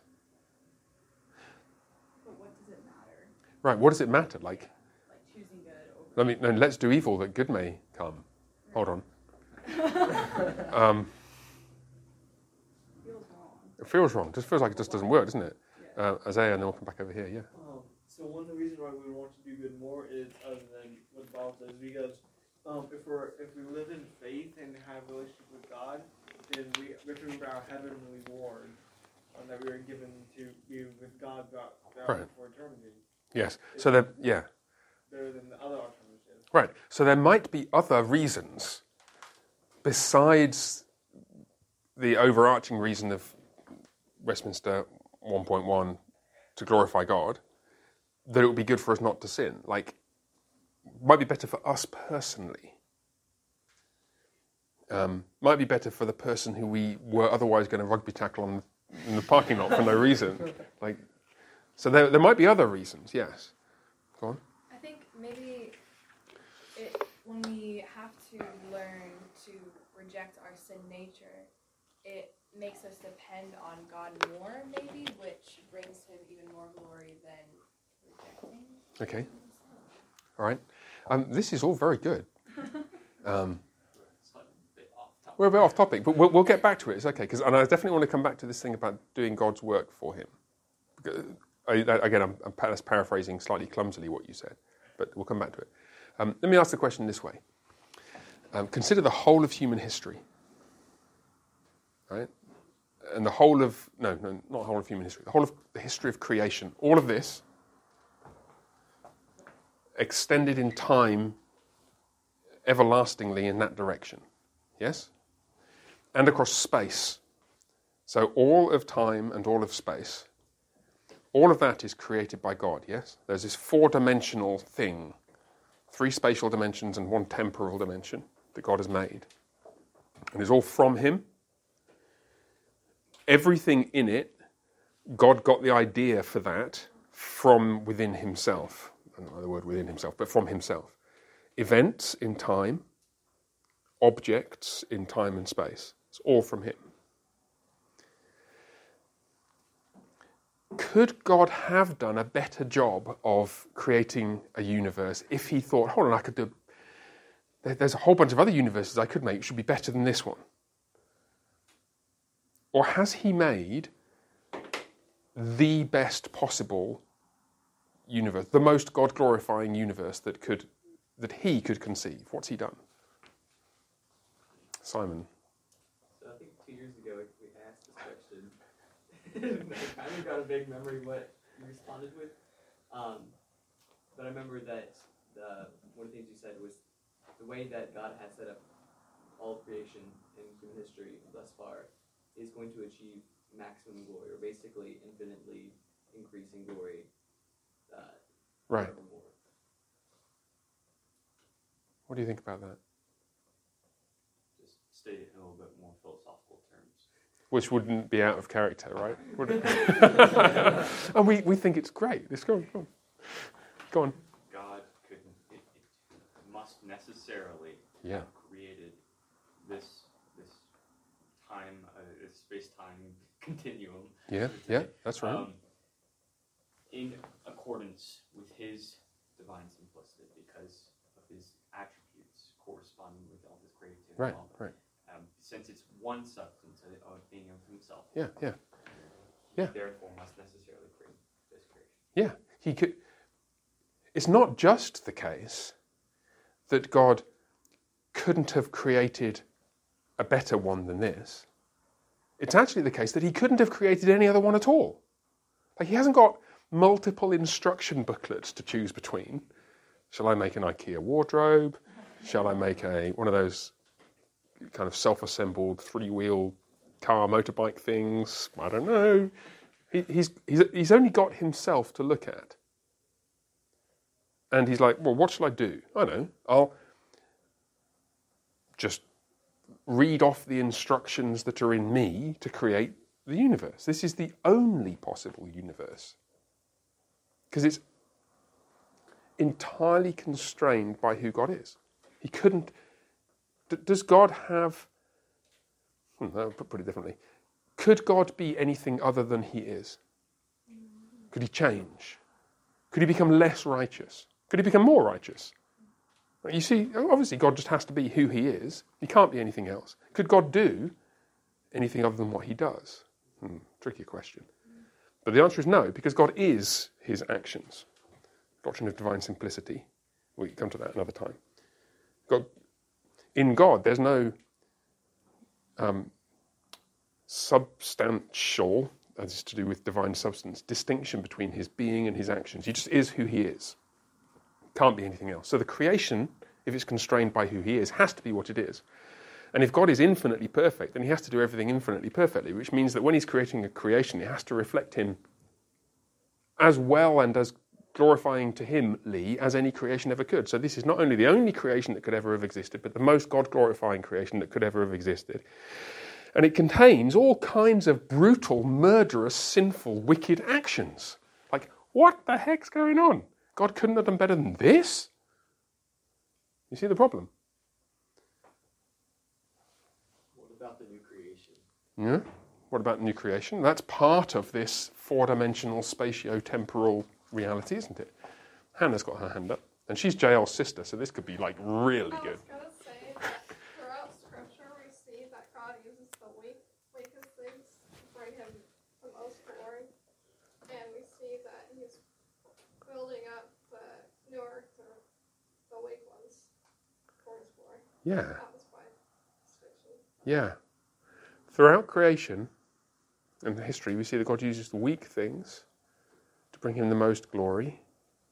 But what does it matter? Right, what does it matter? Like, Like choosing good over... let me, no, let's do evil that good may come. Hold on. um, Feels wrong. it feels wrong. It just feels like it just doesn't work, doesn't it? Uh, Isaiah, and then we'll come back over here, yeah. Um, so one of the reasons why we want to do good more is, other than what the Bible says, because um, if we're if we live in faith and have a relationship with God, then we we have to remember our heavenly reward um, that we are given to be with God throughout, throughout Right. for eternity. Yes. So there, yeah. Better than the other alternatives. Right. So there might be other reasons besides the overarching reason of Westminster one point one to glorify God, that it would be good for us not to sin. Like, might be better for us personally. Um, might be better for the person who we were otherwise going to rugby tackle on in the parking lot for no reason. Like, so there, there might be other reasons. Yes. Go on. I think maybe it, when we have to learn to reject our sin nature, it makes us depend on God more, maybe, which brings him even more glory than rejecting. Okay. All right. Um, this is all very good. Um, we're a bit off topic, but we'll, we'll get back to it. It's okay, because and I definitely want to come back to this thing about doing God's work for him. Because, I, again, I'm, I'm that's paraphrasing slightly clumsily what you said, but we'll come back to it. Um, let me ask the question this way. Um, consider the whole of human history. Right? And the whole of, no, no, not the whole of human history, the whole of the history of creation, all of this, extended in time everlastingly in that direction. Yes? And across space. So all of time and all of space, all of that is created by God, yes? There's this four-dimensional thing, three spatial dimensions and one temporal dimension that God has made. And it's all from him. Everything in it, God got the idea for that from within himself. I don't know the word within himself, but from himself. Events in time, objects in time and space. It's all from him. Could God have done a better job of creating a universe if he thought, hold on, I could do... There's a whole bunch of other universes I could make which should be better than this one? Or has he made the best possible universe, the most God-glorifying universe that could, that he could conceive. What's he done? Simon. So I think two years ago we asked this question. I kind of got a vague memory of what you responded with. Um, but I remember that the, one of the things you said was the way that God has set up all of creation in human history thus far is going to achieve maximum glory, or basically infinitely increasing glory. Uh, right. Forevermore. What do you think about that? Just state it in a little bit more philosophical terms. Which wouldn't be out of character, right? Would it? And we, we think it's great. Let's go, go on. Go on. God couldn't, it, it must necessarily Yeah. have created this this time, uh, this space-time continuum. Yeah, yeah, that's right. Um, in accordance with his divine simplicity, because of his attributes corresponding with all his creativity. Right, all that. right. Um, since it's one substance of being of himself. Yeah, yeah. Yeah. Therefore must necessarily create this creation. Yeah, he could. It's not just the case that God couldn't have created a better one than this. It's actually the case that he couldn't have created any other one at all. Like, he hasn't got multiple instruction booklets to choose between. Shall I make an IKEA wardrobe? Shall I make a one of those kind of self-assembled three-wheel car motorbike things? I don't know. He, he's, he's, he's only got himself to look at. And he's like, well, what shall I do? I know. I'll just read off the instructions that are in me to create the universe. This is the only possible universe. Because it's entirely constrained by who God is. He couldn't... D- does God have... Hmm, I'll put it differently. Could God be anything other than he is? Could he change? Could he become less righteous? Could he become more righteous? You see, obviously God just has to be who he is. He can't be anything else. Could God do anything other than what he does? Hmm, tricky question. But the answer is no, because God is his actions. Doctrine of divine simplicity. We can come to that another time. God, in God, there's no um, substantial, as is to do with divine substance, distinction between his being and his actions. He just is who he is. Can't be anything else. So the creation, if it's constrained by who he is, has to be what it is. And if God is infinitely perfect, then he has to do everything infinitely perfectly, which means that when he's creating a creation, it has to reflect him as well and as glorifying to him, Lee, as any creation ever could. So this is not only the only creation that could ever have existed, but the most God-glorifying creation that could ever have existed. And it contains all kinds of brutal, murderous, sinful, wicked actions. Like, what the heck's going on? God couldn't have done better than this? You see the problem? What about the new creation? Yeah. What about the new creation? That's part of this four-dimensional spatio-temporal reality, isn't it? Hannah's got her hand up. And she's J L's sister, so this could be, like, really good. I was going to say that throughout Scripture we see that God uses the weak, weakest things to bring him the most glory. And we see that he's building up the new earth to the weak ones for his glory. Yeah. That was my description. Yeah. Throughout creation and history, we see that God uses the weak things to bring him the most glory.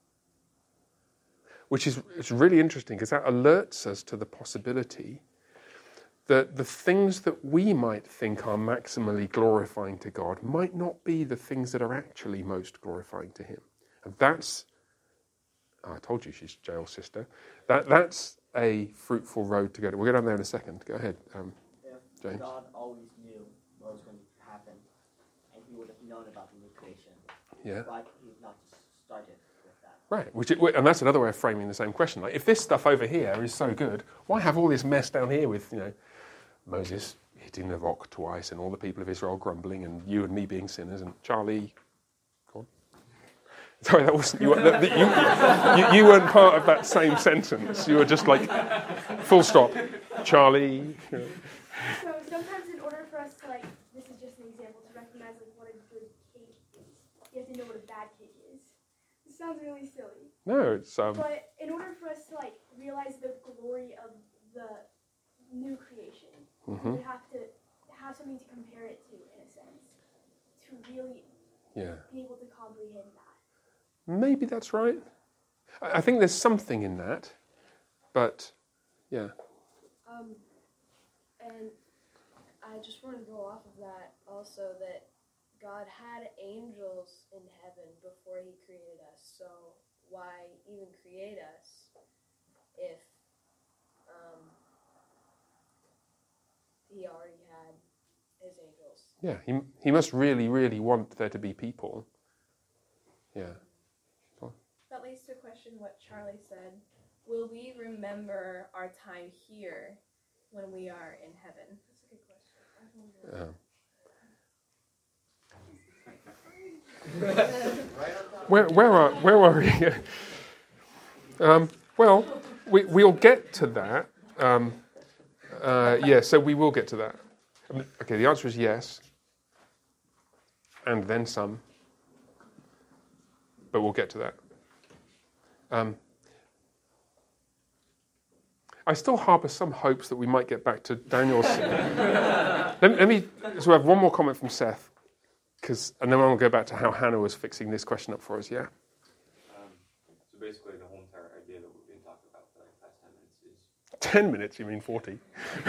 Which is it's really interesting because that alerts us to the possibility that the things that we might think are maximally glorifying to God might not be the things that are actually most glorifying to him. And that's, oh, I told you she's Jael's sister, that that's a fruitful road to go to. We'll go down there in a second. Go ahead, um, If James. God always knew what was going to happen, and he would have known about the new creation, Yeah. why could he not just started with that? Right, which it, and that's another way of framing the same question. Like, if this stuff over here is so good, why have all this mess down here with, you know, Moses hitting the rock twice and all the people of Israel grumbling and you and me being sinners and Charlie... Go on. Sorry, that wasn't... You, that, that, you, you, you weren't part of that same sentence. You were just like, full stop. Charlie... You know. So sometimes in order for us to, like, this is just an example, to recognize, like, what a good cake is, know what a bad cake is. It sounds really silly. No, it's um. But in order for us to like realize the glory of the new creation, Mhm. we have to have something to compare it to, in a sense, to really Yeah. be able to comprehend that. Maybe that's right. I I think there's something in that, but yeah. Um, and I just want to go off of that also that God had angels in heaven before he created us. So why even create us if um, he already had his angels? Yeah, he he must really, really want there to be people. Yeah. That leads to a question what Charlie said. Will we remember our time here when we are in heaven? That's a good question. Um, where where are where are we? um, well, we we'll get to that. Um, uh, yeah, so we will get to that. Um, okay, the answer is yes, and then some. But we'll get to that. Um, I still harbour some hopes that we might get back to Daniel's. let, me, let me. So I have one more comment from Seth, because, and then I'll go back to how Hannah was fixing this question up for us. Yeah. Um, so basically, the whole entire idea that we've been talking about for like the past ten minutes is. Ten minutes? You mean forty?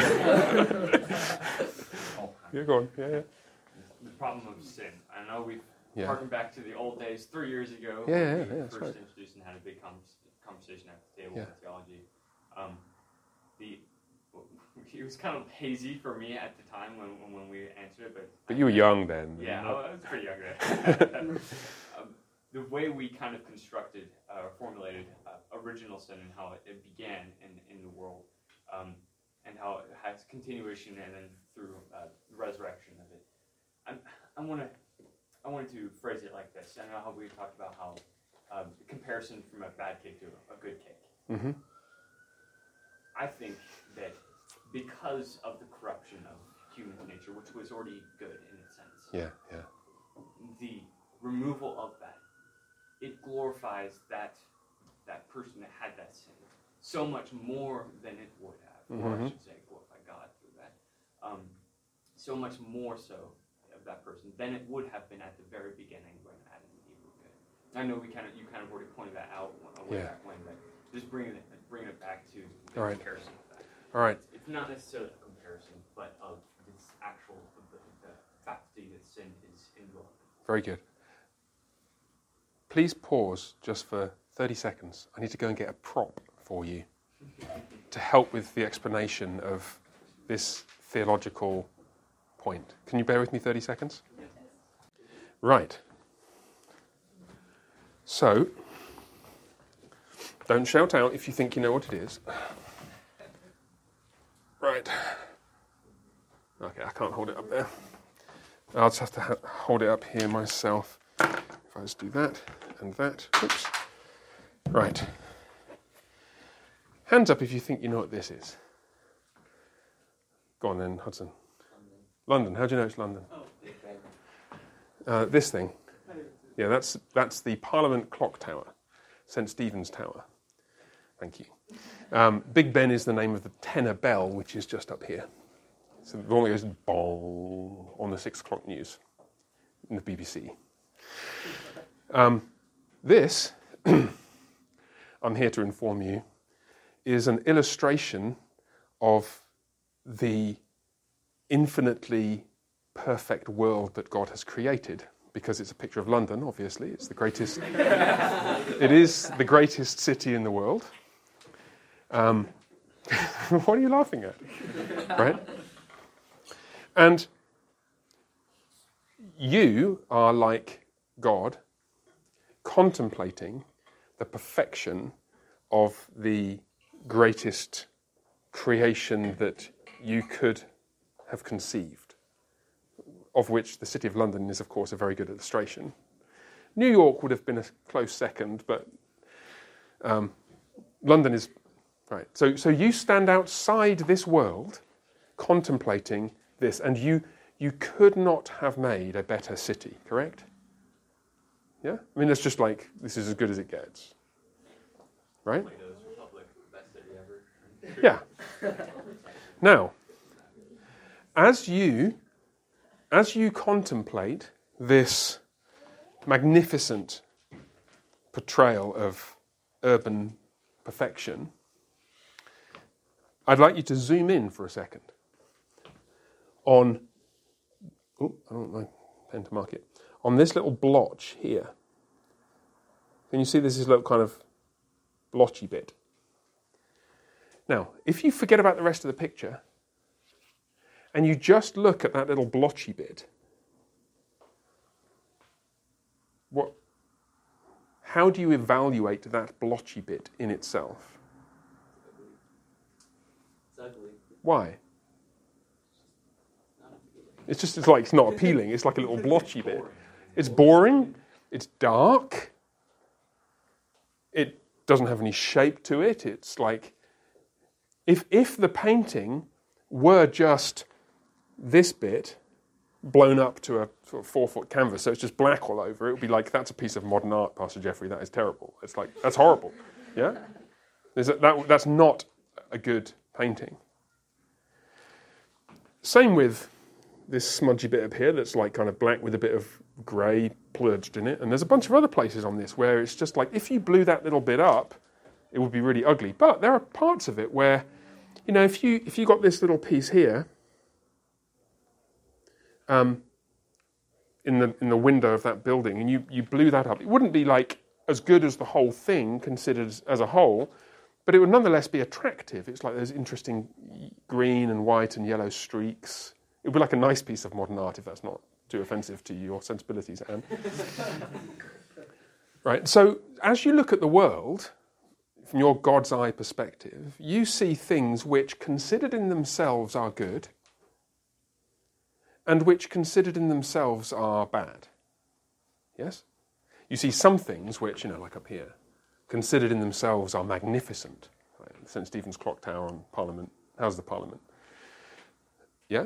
Yeah, go on. Yeah, yeah. The problem of sin. I know we've Yeah. harkened back to the old days three years ago. Yeah, yeah, when we yeah, that's first right. introduced and had a big com- conversation at the table Yeah. on theology. Um, the it was kind of hazy for me at the time when when, when we answered it, but But you were young then. yeah, I was pretty young then. um, the way we kind of constructed uh, or formulated uh, original sin and how it, it began in in the world, um, and how it has continuation and then through uh, the resurrection of it. I I want to. I wanted to phrase it like this. I know how we talked about how um, the comparison from a bad cake to a good cake. Mm-hmm. I think that because of the corruption of human nature, which was already good in a sense, Yeah, yeah. the removal of that, it glorifies that that person that had that sin so much more than it would have, or Mhm. I should say, glorify God through that. Um, so much more so of that person than it would have been at the very beginning when Adam and Eve were good. I know we kind of you kind of already pointed that out way Yeah. back when, but just bringing it bringing it back to the All right. comparison of that. All right. It's, it's not necessarily a comparison, but of this actual the, the faculty that sin is indwelling. Very good. Please pause just for thirty seconds. I need to go and get a prop for you to help with the explanation of this theological point. Can you bear with me thirty seconds? Right. So, don't shout out if you think you know what it is. Right. Okay, I can't hold it up there. I'll just have to ha- hold it up here myself. If I just do that and that. Oops. Right. Hands up if you think you know what this is. Go on then, Hudson. London. How do you know it's London? Uh, this thing. Yeah, that's that's the Parliament Clock Tower, Saint Stephen's Tower. Thank you. Um, Big Ben is the name of the tenor bell, which is just up here. So the one that goes bong on the six o'clock news in the B B C. Um, this, I'm here to inform you, is an illustration of the infinitely perfect world that God has created, because it's a picture of London, obviously. It's the greatest, it is the greatest city in the world. Um, what are you laughing at? Right? And you are like God, contemplating the perfection of the greatest creation that you could have conceived, of which the City of London is, of course, a very good illustration. New York would have been a close second, but um, London is, right. So, so you stand outside this world, contemplating this, and you you could not have made a better city, correct? Yeah? I mean, that's just like, this is as good as it gets. Right? Plato's Republic, best city ever. Yeah. Now, as you, as you contemplate this magnificent portrayal of urban perfection, I'd like you to zoom in for a second on, oh, I don't want my pen to mark it, on this little blotch here. Can you see this is a little kind of blotchy bit? Now, if you forget about the rest of the picture and you just look at that little blotchy bit, what, how do you evaluate that blotchy bit in itself? It's ugly. Why? It's just, it's like, it's not appealing. It's like a little blotchy bit. It's boring. It's dark. It doesn't have any shape to it. It's like, if if the painting were just this bit blown up to a sort of four-foot canvas, so it's just black all over, it would be like, that's a piece of modern art, Pastor Jeffrey. That is terrible. It's like, that's horrible. Yeah? There's a, that, that's not a good painting. Same with this smudgy bit up here that's like kind of black with a bit of grey plurged in it. And there's a bunch of other places on this where it's just like, if you blew that little bit up, it would be really ugly. But there are parts of it where, you know, if you if you got this little piece here, um, in the in the window of that building, and you, you blew that up, it wouldn't be like as good as the whole thing considered as a whole, but it would nonetheless be attractive. It's like there's interesting green and white and yellow streaks. It would be like a nice piece of modern art, if that's not too offensive to your sensibilities, Anne. Right, so as you look at the world, from your God's eye perspective, you see things which considered in themselves are good and which considered in themselves are bad. Yes? You see some things which, you know, like up here, considered in themselves are magnificent. Right? Saint Stephen's Clock Tower on Parliament, how's the Parliament? Yeah?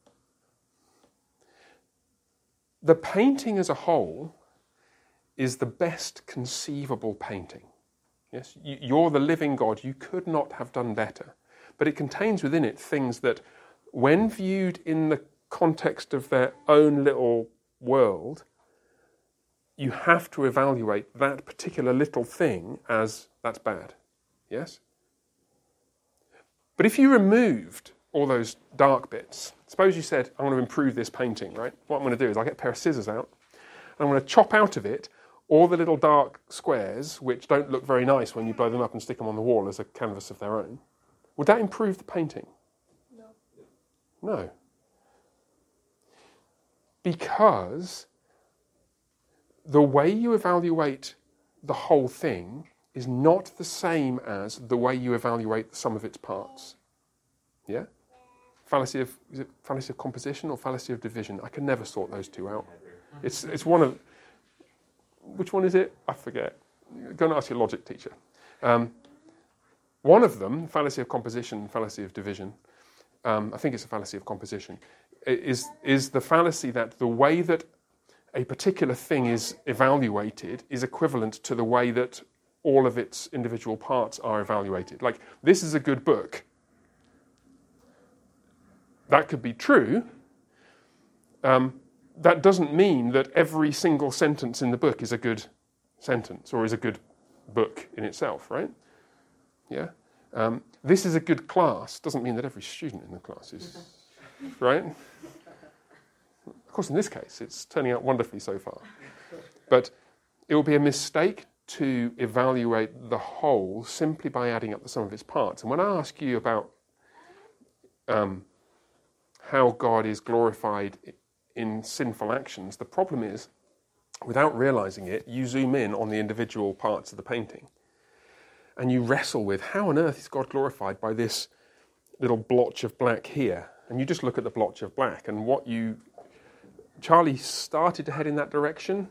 The painting as a whole is the best conceivable painting. Yes, you're the living God. You could not have done better. But it contains within it things that, when viewed in the context of their own little world, you have to evaluate that particular little thing as that's bad. Yes? But if you removed all those dark bits, suppose you said, I want to improve this painting, right? What I'm going to do is I'll get a pair of scissors out, and I'm going to chop out of it all the little dark squares which don't look very nice when you blow them up and stick them on the wall as a canvas of their own. Would that improve the painting? No. No. Because the way you evaluate the whole thing is not the same as the way you evaluate the sum of its parts. Yeah? Fallacy of, is it fallacy of composition or fallacy of division? I can never sort those two out. It's it's one of, which one is it? I forget. Go and ask your logic teacher. Um, one of them, fallacy of composition, fallacy of division, um, I think it's a fallacy of composition, is is the fallacy that the way that a particular thing is evaluated is equivalent to the way that all of its individual parts are evaluated. Like, this is a good book. That could be true. Um, that doesn't mean that every single sentence in the book is a good sentence or is a good book in itself, right? Yeah. Um, this is a good class doesn't mean that every student in the class is, right? Of course, in this case, it's turning out wonderfully so far. But it will be a mistake to evaluate the whole simply by adding up the sum of its parts. And when I ask you about um, how God is glorified in sinful actions, the problem is, without realizing it, you zoom in on the individual parts of the painting and you wrestle with, how on earth is God glorified by this little blotch of black here? And you just look at the blotch of black, and what you... Charlie started to head in that direction,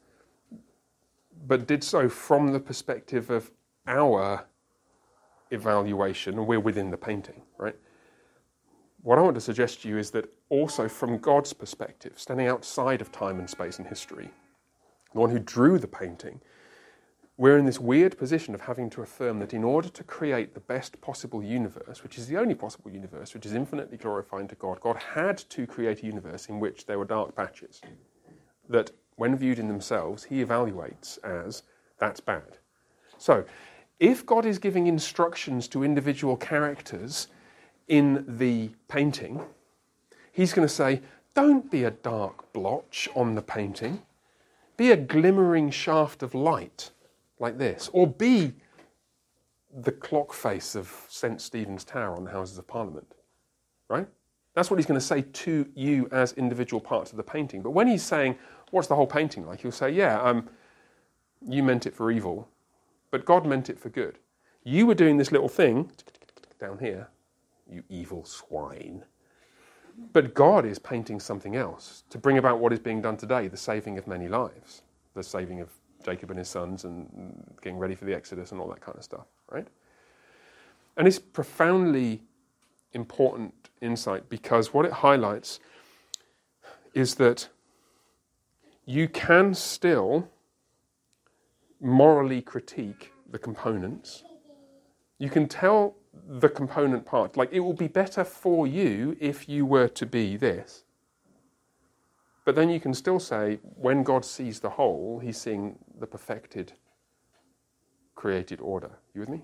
but did so from the perspective of our evaluation, and we're within the painting, right? What I want to suggest to you is that also from God's perspective, standing outside of time and space and history, the one who drew the painting, we're in this weird position of having to affirm that in order to create the best possible universe, which is the only possible universe, which is infinitely glorifying to God, God had to create a universe in which there were dark patches that, when viewed in themselves, he evaluates as, that's bad. So, if God is giving instructions to individual characters in the painting, he's going to say, don't be a dark blotch on the painting. Be a glimmering shaft of light, like this. Or be the clock face of Saint Stephen's Tower on the Houses of Parliament. Right? That's what he's going to say to you as individual parts of the painting. But when he's saying, what's the whole painting like? He'll say, yeah, um, you meant it for evil, but God meant it for good. You were doing this little thing down here, you evil swine. But God is painting something else to bring about what is being done today, the saving of many lives, the saving of Jacob and his sons and getting ready for the Exodus and all that kind of stuff, right? And it's profoundly important insight because what it highlights is that you can still morally critique the components. You can tell the component part, like it will be better for you if you were to be this. But then you can still say, when God sees the whole, he's seeing the perfected, created order. You with me?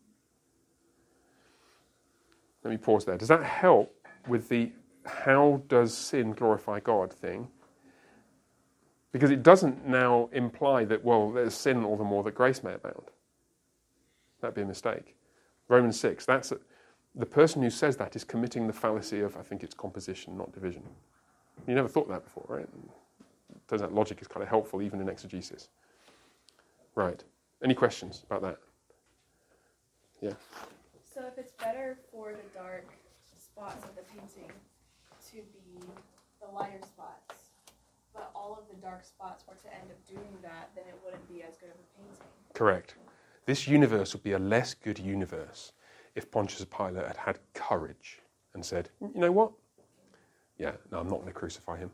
Let me pause there. Does that help with the how does sin glorify God thing? Because it doesn't now imply that, well, there's sin all the more that grace may abound. That'd be a mistake. Romans six, that's a, the person who says that is committing the fallacy of, I think it's composition, not division. You never thought that before, right? Turns out logic is kind of helpful even in exegesis. Right. Any questions about that? Yeah. So if it's better for the dark spots of the painting to be the lighter spots, but all of the dark spots were to end up doing that, then it wouldn't be as good of a painting. Correct. This universe would be a less good universe if Pontius Pilate had had courage and said, you know what? Yeah, no, I'm not going to crucify him.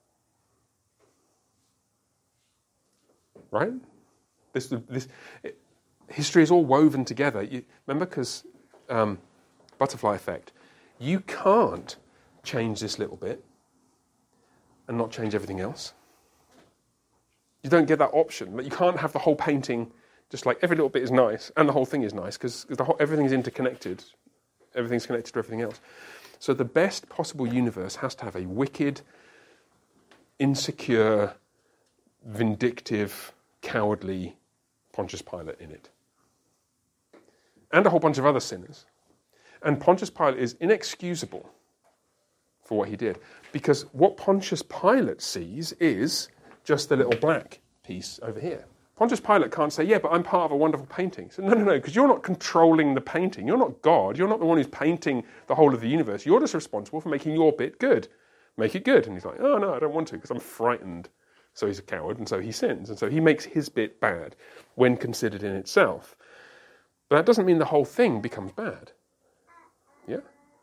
Right? This, this it, history is all woven together. You, remember, because um, butterfly effect. You can't change this little bit and not change everything else. You don't get that option. You can't have the whole painting just like every little bit is nice and the whole thing is nice because everything is interconnected. Everything's connected to everything else. So the best possible universe has to have a wicked, insecure, vindictive, cowardly Pontius Pilate in it. And a whole bunch of other sinners. And Pontius Pilate is inexcusable for what he did. Because what Pontius Pilate sees is just the little black piece over here. Pontius Pilate can't say, yeah, but I'm part of a wonderful painting. So no, no, no, because you're not controlling the painting. You're not God. You're not the one who's painting the whole of the universe. You're just responsible for making your bit good. Make it good. And he's like, oh, no, I don't want to because I'm frightened. So he's a coward, and so he sins. And so he makes his bit bad when considered in itself. But that doesn't mean the whole thing becomes bad. Yeah?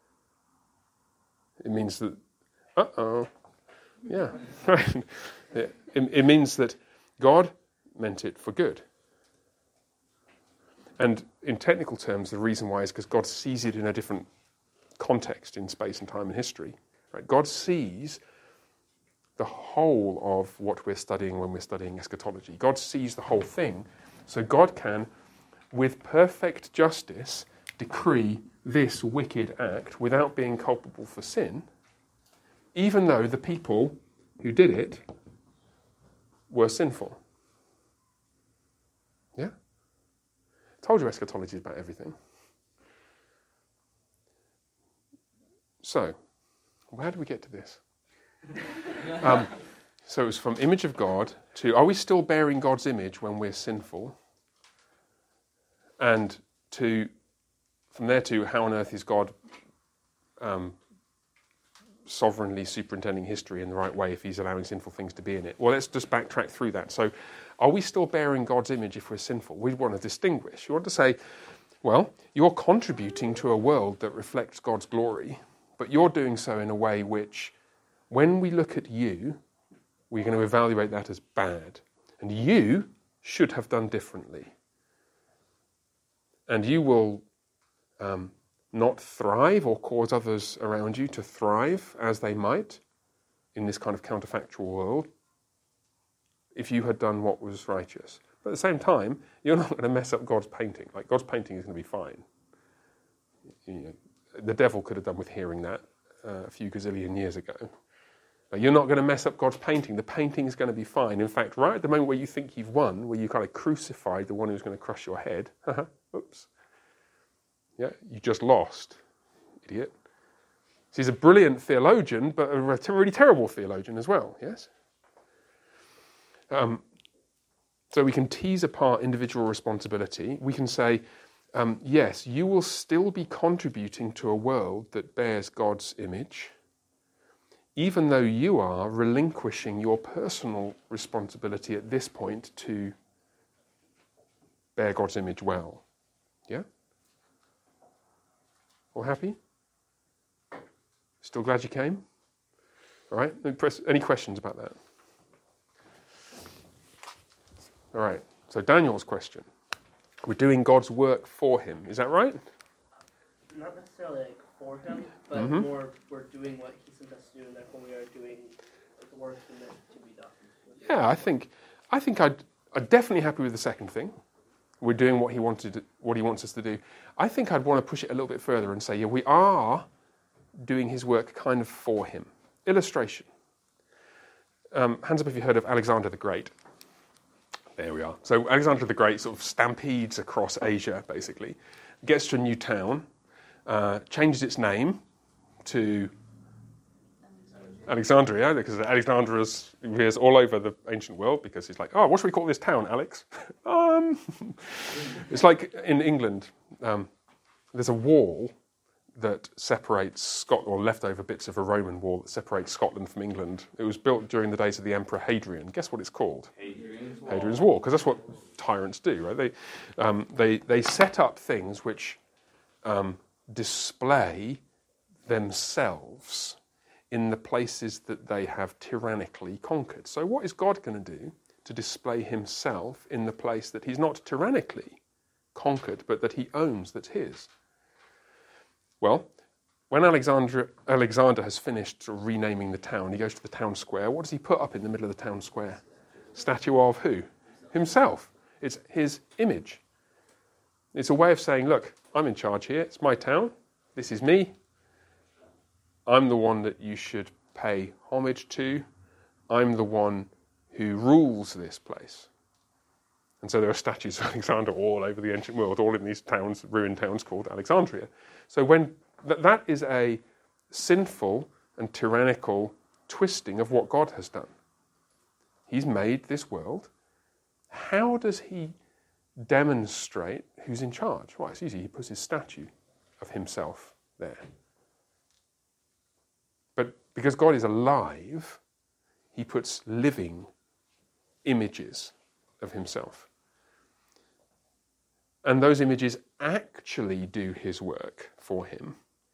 It means that, uh-oh, yeah. it, it means that God meant it for good. And in technical terms, the reason why is because God sees it in a different context in space and time and history. Right? God sees the whole of what we're studying when we're studying eschatology. God sees the whole thing. So God can, with perfect justice, decree this wicked act without being culpable for sin, even though the people who did it were sinful. Yeah? I told you eschatology is about everything. So, how do we get to this? um, so it was from image of God to, are we still bearing God's image when we're sinful? And to, from there to, how on earth is God um, sovereignly superintending history in the right way if he's allowing sinful things to be in it? Well, let's just backtrack through that. So, are we still bearing God's image if we're sinful? We want to distinguish. You want to say, well, you're contributing to a world that reflects God's glory, but you're doing so in a way which, when we look at you, we're going to evaluate that as bad. And you should have done differently. And you will um, not thrive or cause others around you to thrive as they might in this kind of counterfactual world if you had done what was righteous. But at the same time, you're not going to mess up God's painting. Like, God's painting is going to be fine. You know, the devil could have done with hearing that uh, a few gazillion years ago. Now, you're not going to mess up God's painting. The painting is going to be fine. In fact, right at the moment where you think you've won, where you kind of crucified the one who's going to crush your head, oops, yeah, you just lost, idiot. So he's a brilliant theologian, but a really terrible theologian as well, yes? Um, so we can tease apart individual responsibility. We can say, um, yes, you will still be contributing to a world that bears God's image, even though you are relinquishing your personal responsibility at this point to bear God's image well. Yeah? All happy? Still glad you came? All right, any questions about that? All right, so Daniel's question. We're doing God's work for him, is that right? Not necessarily like for him, but mm-hmm. more we're doing what he sent us to do, and therefore we are doing the work meant to be done. Yeah, I think I think I'd I'm definitely happy with the second thing. We're doing what he wanted, what he wants us to do. I think I'd want to push it a little bit further and say, yeah, we are doing his work kind of for him. Illustration. Um, hands up if you've heard of Alexander the Great. There we are. So Alexander the Great sort of stampedes across Asia, basically. Gets to a new town, uh, changes its name to Alexandria, because Alexander appears all over the ancient world, because he's like, oh, what should we call this town, Alex? um, it's like in England, um, there's a wall that separates Scotland, or leftover bits of a Roman wall that separates Scotland from England. It was built during the days of the Emperor Hadrian. Guess what it's called? Hadrian's Wall. Hadrian's Wall, because that's what tyrants do, right? They, um, they, they set up things which um, display themselves in the places that they have tyrannically conquered. So what is God going to do to display himself in the place that he's not tyrannically conquered, but that he owns, that's his? Well, when Alexander, Alexander has finished sort of renaming the town, he goes to the town square. What does he put up in the middle of the town square? Statue of who? Himself. It's his image. It's a way of saying, look, I'm in charge here. It's my town. This is me. I'm the one that you should pay homage to. I'm the one who rules this place. And so there are statues of Alexander all over the ancient world, all in these towns, ruined towns called Alexandria. So when th- that is a sinful and tyrannical twisting of what God has done. He's made this world. How does he demonstrate who's in charge? Well, it's easy. He puts his statue of himself there. But because God is alive, he puts living images of himself. And those images actually do his work for him.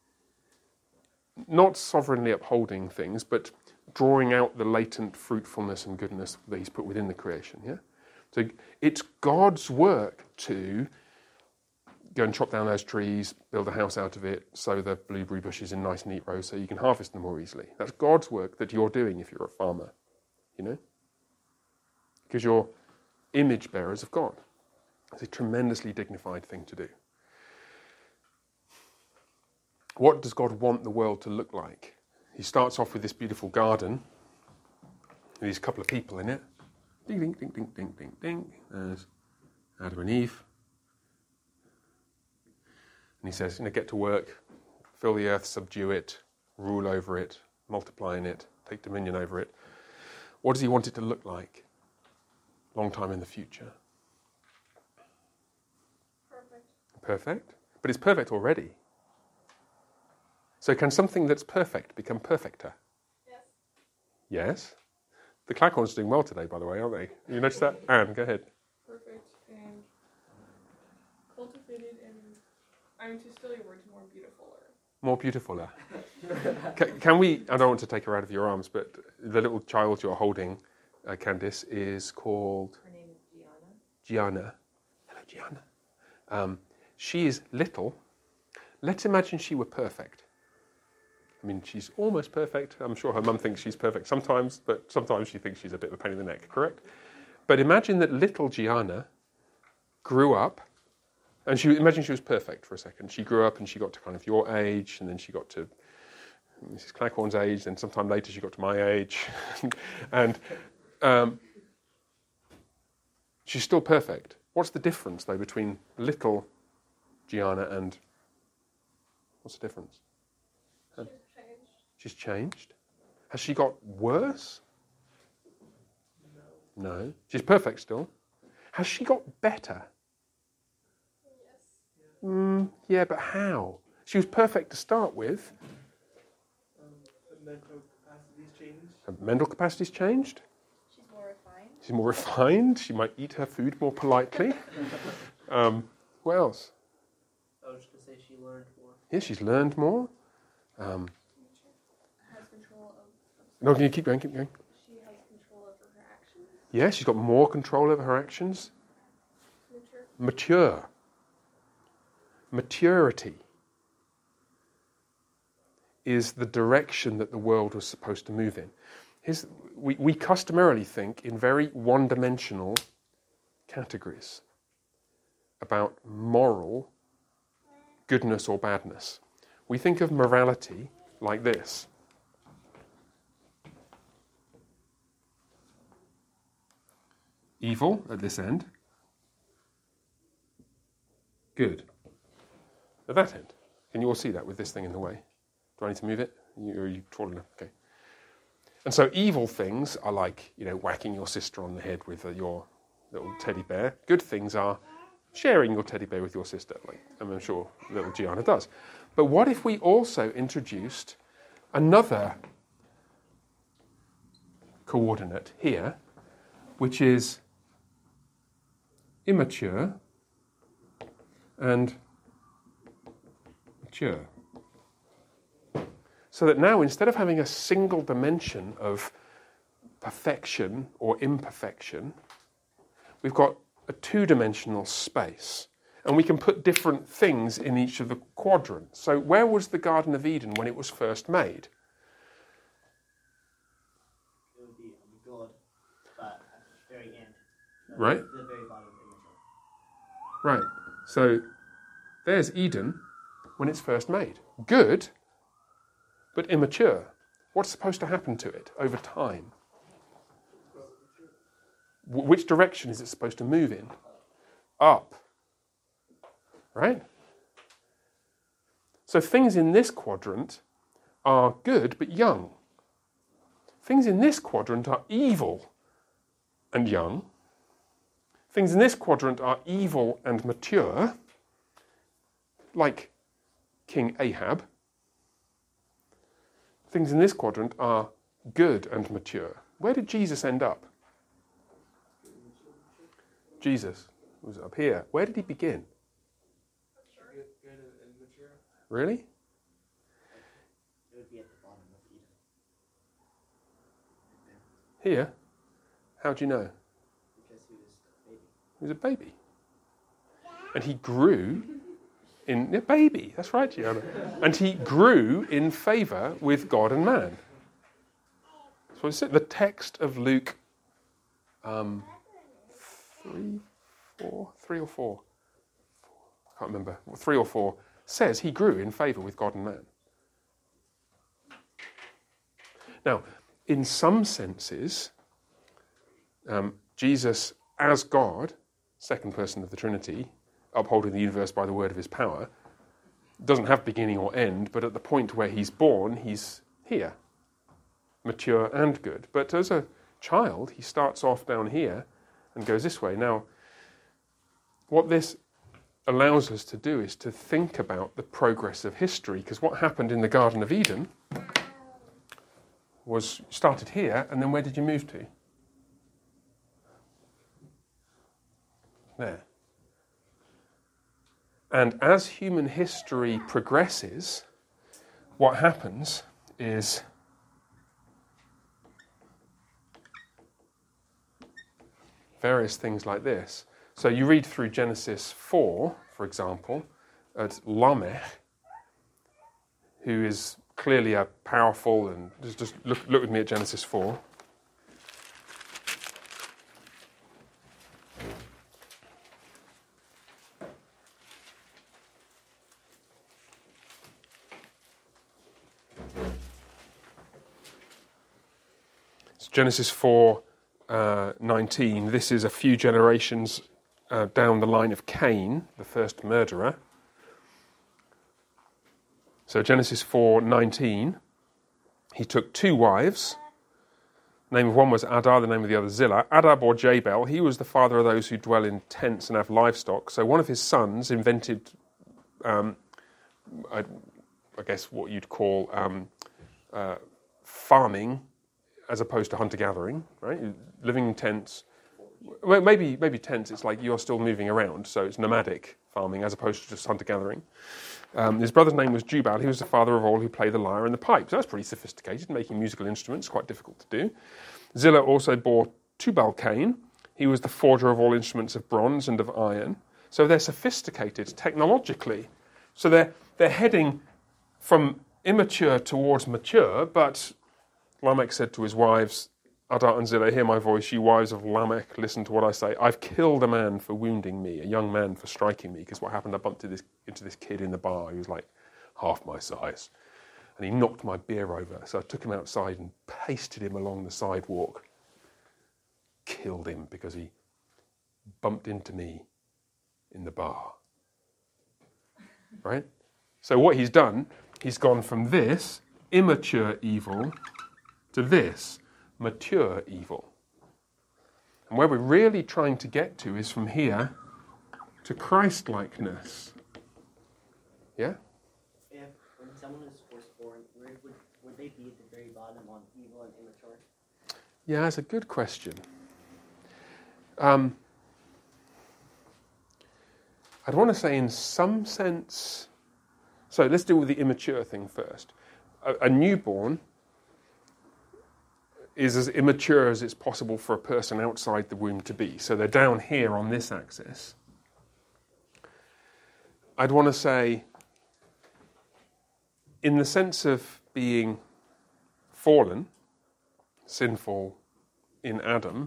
Not sovereignly upholding things, but drawing out the latent fruitfulness and goodness that he's put within the creation. Yeah. So it's God's work to go and chop down those trees, build a house out of it, sow the blueberry bushes in nice neat rows so you can harvest them more easily. That's God's work that you're doing if you're a farmer, you know? Because you're image bearers of God. It's a tremendously dignified thing to do. What does God want the world to look like? He starts off with this beautiful garden, with these couple of people in it. Ding, ding, ding, ding, ding, ding, ding. There's Adam and Eve. And he says, you know, get to work, fill the earth, subdue it, rule over it, multiply in it, take dominion over it. What does he want it to look like? Long time in the future. Perfect. Perfect? But it's perfect already. So can something that's perfect become perfecter? Yes. Yes? The Claghorns are doing well today, by the way, aren't they? You noticed that? Anne, go ahead. Perfect and cultivated and, I mean, to steal your words, more beautifuler. More beautifuler. can, can we, I don't want to take her out of your arms, but the little child you're holding, uh, Candice, is called... Her name is Gianna. Gianna. Hello, Gianna. Um, she is little. Let's imagine she were perfect. I mean, she's almost perfect. I'm sure her mum thinks she's perfect sometimes, but sometimes she thinks she's a bit of a pain in the neck, correct? But imagine that little Gianna grew up, and she imagine she was perfect for a second. She grew up and she got to kind of your age, and then she got to Missus Claghorn's age, then sometime later she got to my age. and um, she's still perfect. What's the difference, though, between little Gianna and... What's the difference? She's changed. She's changed? Has she got worse? No. No. She's perfect still. Has she got better? Yes. Mm, yeah, but how? She was perfect to start with. Um, the mental capacity's changed. Her mental capacity's changed. She's more refined. She's more refined. She might eat her food more politely. um, what else? I was just going to say she learned more. Yeah, she's learned more. Um, Has control of. no, can you keep going, keep going? She has control over her actions. Yeah, she's got more control over her actions. Mature. Mature. Maturity is the direction that the world was supposed to move in. Here's, we, we customarily think in very one-dimensional categories about moral goodness or badness. We think of morality like this. Evil at this end. Good at that end. Can you all see that with this thing in the way? Do I need to move it? You, or are you tall enough? Okay. And so evil things are like, you know, whacking your sister on the head with uh, your little teddy bear. Good things are sharing your teddy bear with your sister, like I'm sure little Gianna does. But what if we also introduced another coordinate here, which is immature and mature? So that now, instead of having a single dimension of perfection or imperfection, we've got a two-dimensional space. And we can put different things in each of the quadrants. So where was the Garden of Eden when it was first made? It would be God, but at the very end. Right. The very bottom of the image. Right. So there's Eden when it's first made. Good, but immature. What's supposed to happen to it over time? W- which direction is it supposed to move in? Up. Right? So things in this quadrant are good but young. Things in this quadrant are evil and young. Things in this quadrant are evil and mature, like King Ahab. Things in this quadrant are good and mature. Where did Jesus end up? Jesus was up here. Where did he begin? Good, good and, and mature. Really? It would be at the bottom of Eden. Here? How do you know? Because he was a baby. He was a baby. And he grew in a baby. That's right, Gianna. And he grew in favour with God and man. So it's the text of Luke um, three, four, three or four. I can't remember. Three or four says he grew in favour with God and man. Now, in some senses, um, Jesus as God, second person of the Trinity, upholding the universe by the word of his power, doesn't have beginning or end, but at the point where he's born, he's here, mature and good. But as a child, he starts off down here and goes this way. Now, what this allows us to do is to think about the progress of history, because what happened in the Garden of Eden was started here, and then where did you move to? There. And as human history progresses, what happens is various things like this. So you read through Genesis four, for example, at Lamech, who is clearly a powerful, and just, just look, look with me at Genesis four. It's Genesis four uh, nineteen. This is a few generations uh, down the line of Cain, the first murderer. So Genesis four nineteen, he took two wives. The name of one was Adar, the name of the other Zillah. Adar bore Jabal. He was the father of those who dwell in tents and have livestock. So one of his sons invented, um, I, I guess what you'd call um, uh, farming as opposed to hunter-gathering, right? Living in tents. Well, maybe, maybe tents, it's like you're still moving around, so it's nomadic farming as opposed to just hunter-gathering. Um, his brother's name was Jubal. He was the father of all who play the lyre and the pipe. So that's pretty sophisticated, making musical instruments, quite difficult to do. Zillah also bore Tubal-Cain. He was the forger of all instruments of bronze and of iron. So they're sophisticated technologically. So they're, they're heading from immature towards mature, but Lamech said to his wives, Adar and Zillah, hear my voice, you wives of Lamech, listen to what I say. I've killed a man for wounding me, a young man for striking me, because what happened, I bumped into this, into this kid in the bar who was like half my size. And he knocked my beer over, so I took him outside and pasted him along the sidewalk. Killed him because he bumped into me in the bar. Right? So what he's done, he's gone from this immature evil to this mature evil. And where we're really trying to get to is from here to Christ-likeness. Yeah? If when someone is firstborn, where would, would they be at the very bottom on evil and immature? Yeah, that's a good question. Um, I'd want to say in some sense... So let's deal with the immature thing first. A, a newborn is as immature as it's possible for a person outside the womb to be. So they're down here on this axis. I'd want to say, in the sense of being fallen, sinful in Adam,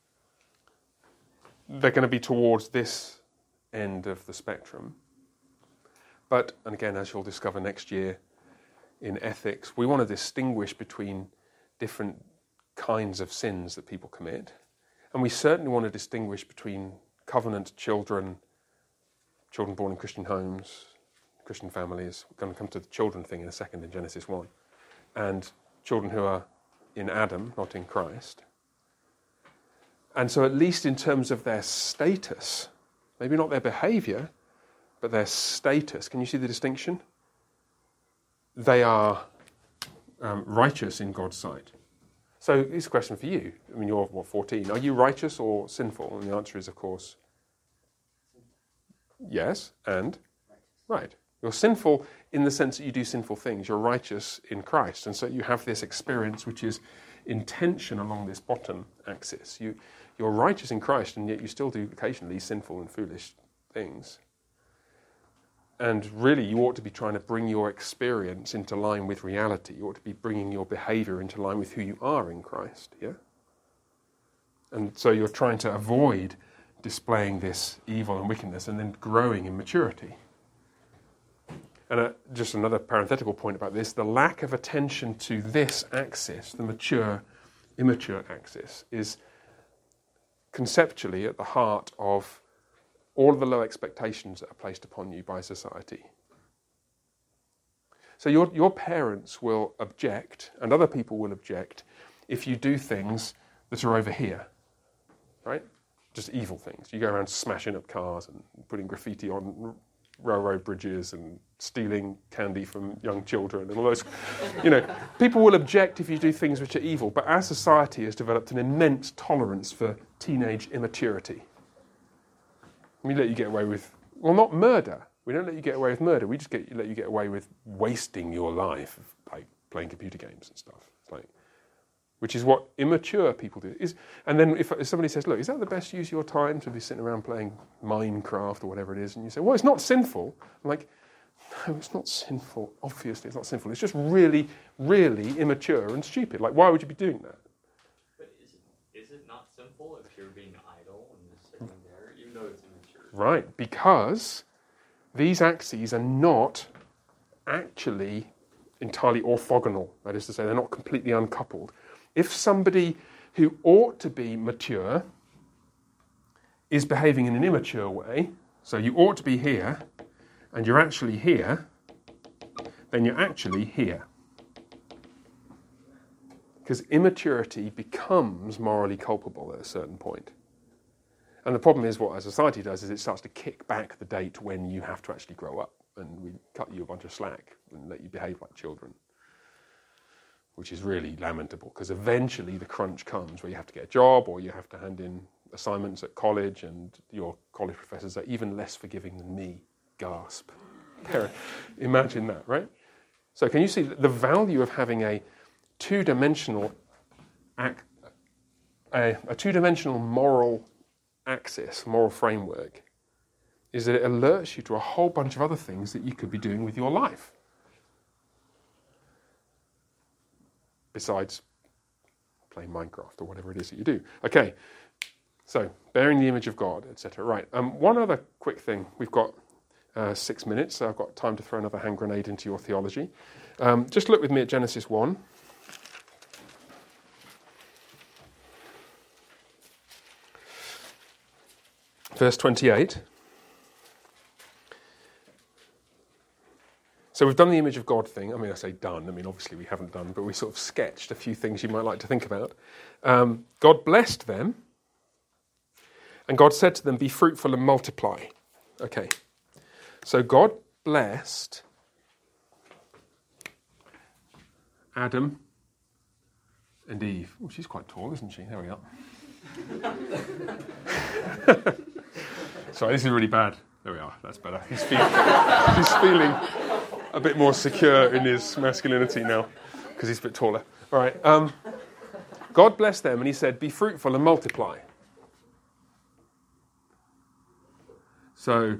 they're going to be towards this end of the spectrum. But, and again, as you'll discover next year in ethics, we want to distinguish between different kinds of sins that people commit. And we certainly want to distinguish between covenant children, children born in Christian homes, Christian families. We're going to come to the children thing in a second in Genesis one. And children who are in Adam, not in Christ. And so at least in terms of their status, maybe not their behaviour, but their status, can you see the distinction? They are um, righteous in God's sight. So here's a question for you. I mean, you're, what, fourteen. Are you righteous or sinful? And the answer is, of course, yes, and right. You're sinful in the sense that you do sinful things. You're righteous in Christ. And so you have this experience which is in tension along this bottom axis. You, you're righteous in Christ, and yet you still do occasionally sinful and foolish things. And really, you ought to be trying to bring your experience into line with reality. You ought to be bringing your behaviour into line with who you are in Christ, yeah? And so you're trying to avoid displaying this evil and wickedness and then growing in maturity. And uh, just another parenthetical point about this, the lack of attention to this axis, the mature, immature axis, is conceptually at the heart of all of the low expectations that are placed upon you by society. So your your parents will object, and other people will object, if you do things that are over here, right? Just evil things. You go around smashing up cars and putting graffiti on railroad bridges and stealing candy from young children and all those. You know, people will object if you do things which are evil, but our society has developed an immense tolerance for teenage immaturity. We let you get away with, well, not murder. We don't let you get away with murder. We just get, let you get away with wasting your life, like playing computer games and stuff. It's like, which is what immature people do. Is, and then if, if somebody says, look, is that the best use of your time to be sitting around playing Minecraft or whatever it is? And you say, well, it's not sinful. I'm like, no, it's not sinful. Obviously, it's not sinful. It's just really, really immature and stupid. Like, why would you be doing that? But is it, is it not sinful if you're being idle and just sitting there, even though it's immature? Right, because these axes are not actually entirely orthogonal. That is to say, they're not completely uncoupled. If somebody who ought to be mature is behaving in an immature way, so you ought to be here, and you're actually here, then you're actually here. Because immaturity becomes morally culpable at a certain point. And the problem is what our society does is it starts to kick back the date when you have to actually grow up, and we cut you a bunch of slack and let you behave like children, which is really lamentable, because eventually the crunch comes where you have to get a job or you have to hand in assignments at college, and your college professors are even less forgiving than me. Gasp. Imagine that, right? So can you see the value of having a two-dimensional ac- a, a two-dimensional moral axis, moral framework, is that it alerts you to a whole bunch of other things that you could be doing with your life. Besides playing Minecraft or whatever it is that you do. Okay, so bearing the image of God, et cetera. Right, um, one other quick thing. We've got uh, six minutes, so I've got time to throw another hand grenade into your theology. Um, just look with me at Genesis one. Verse twenty-eight. So we've done the image of God thing. I mean, I say done. I mean, obviously we haven't done, but we sort of sketched a few things you might like to think about. Um, God blessed them, and God said to them, be fruitful and multiply. Okay. So God blessed Adam and Eve. Oh, she's quite tall, isn't she? There we are. Sorry, this is really bad. There we are. That's better. He's feeling, he's feeling a bit more secure in his masculinity now because he's a bit taller. All right. Um, God blessed them, and he said, be fruitful and multiply. So,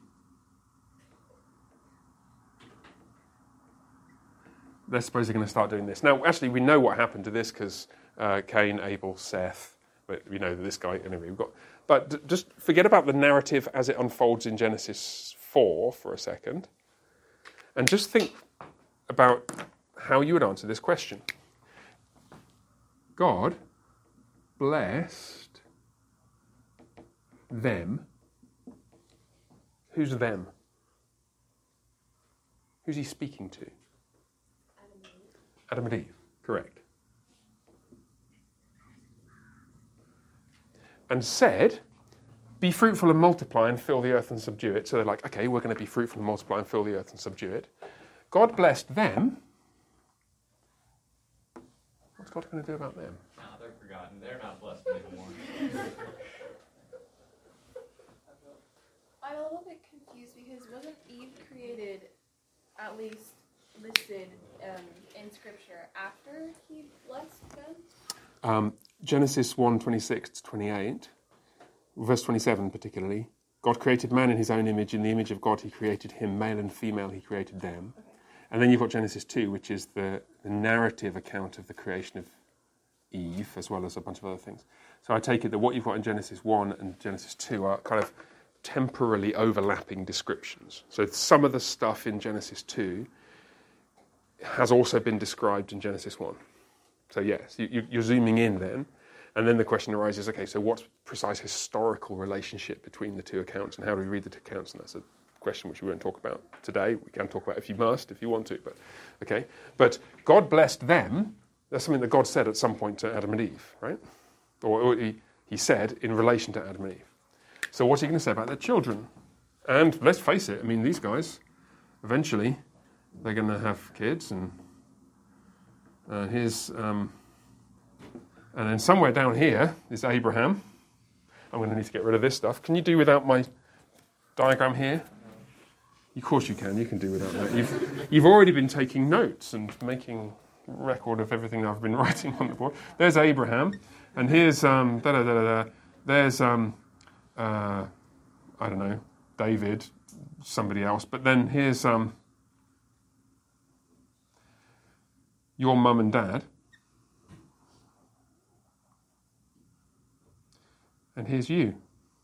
let's suppose they're going to start doing this. Now, actually, we know what happened to this because uh, Cain, Abel, Seth, but we know that this guy, anyway, we've got... But d- just forget about the narrative as it unfolds in Genesis four for a second, and just think about how you would answer this question. God blessed them. Who's them? Who's he speaking to? Adam and Eve. Adam and Eve, correct. And said, be fruitful and multiply and fill the earth and subdue it. So they're like, okay, we're going to be fruitful and multiply and fill the earth and subdue it. God blessed them. What's God going to do about them? No, they're forgotten. They're not blessed anymore. I'm a little bit confused because wasn't Eve created, at least listed um, in Scripture, after he blessed them? Um, Genesis one, twenty-six to twenty-eight, verse twenty-seven particularly. God created man in his own image. In the image of God he created him. Male and female he created them. Okay. And then you've got Genesis two, which is the, the narrative account of the creation of Eve, as well as a bunch of other things. So I take it that what you've got in Genesis one and Genesis two are kind of temporally overlapping descriptions. So some of the stuff in Genesis two has also been described in Genesis one. So yes, you, you're zooming in then, and then the question arises, okay, so what's precise historical relationship between the two accounts, and how do we read the two accounts? And that's a question which we won't talk about today. We can talk about it if you must, if you want to, but okay. But God blessed them. That's something that God said at some point to Adam and Eve, right? Or, or he, he said in relation to Adam and Eve. So what's he going to say about their children? And let's face it, I mean, these guys, eventually, they're going to have kids, and uh, here's, um, and then somewhere down here is Abraham. I'm going to need to get rid of this stuff. Can you do without my diagram here? Of course you can. You can do without that. You've, you've already been taking notes and making record of everything I've been writing on the board. There's Abraham, and here's um, da da da da. There's um, uh, I don't know, David, somebody else. But then here's um, your mum and dad, and here's you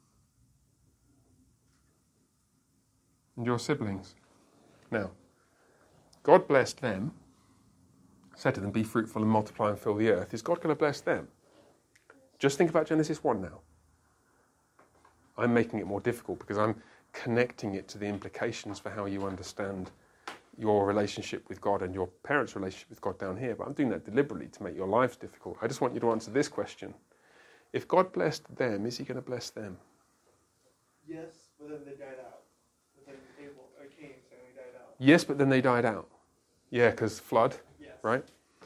and your siblings. Now, God blessed them. Said to them, be fruitful and multiply and fill the earth. Is God going to bless them? Just think about Genesis one now. I'm making it more difficult because I'm connecting it to the implications for how you understand your relationship with God and your parents' relationship with God down here. But I'm doing that deliberately to make your lives difficult. I just want you to answer this question. If God blessed them, is he going to bless them? Yes, but then they died out. But then Abel, or Cain, so he died out. Yes, but then they died out. Yeah, because flood. Yes. Right?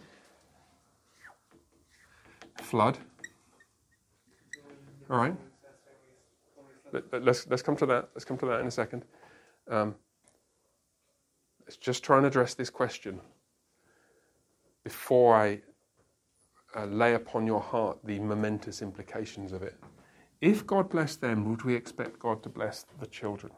Flood. All right. Let, let, let's let's come to that. Let's come to that in a second. Um, let's just try and address this question before I uh, lay upon your heart the momentous implications of it. If God blessed them, would we expect God to bless the children?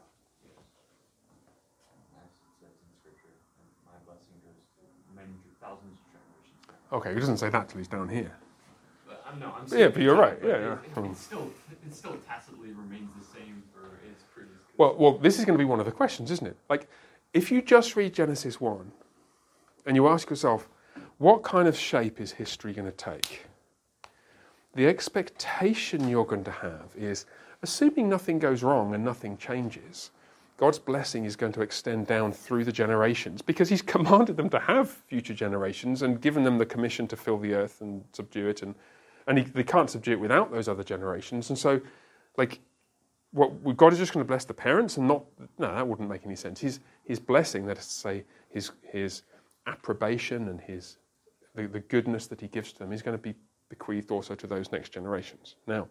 Okay, he doesn't say that till he's down here. But I'm no, I'm yeah, but you're right. But Yeah, it, yeah. It, it still, it still tacitly remains the same for its previous. Well, well, this is going to be one of the questions, isn't it? Like, if you just read Genesis one, and you ask yourself, what kind of shape is history going to take? The expectation you're going to have is, assuming nothing goes wrong and nothing changes, God's blessing is going to extend down through the generations because he's commanded them to have future generations and given them the commission to fill the earth and subdue it. And, and he, they can't subdue it without those other generations. And so, like, what God is just going to bless the parents and not... No, that wouldn't make any sense. His, his blessing, that is to say, his, his approbation and his the, the goodness that he gives to them is going to be bequeathed also to those next generations. Now,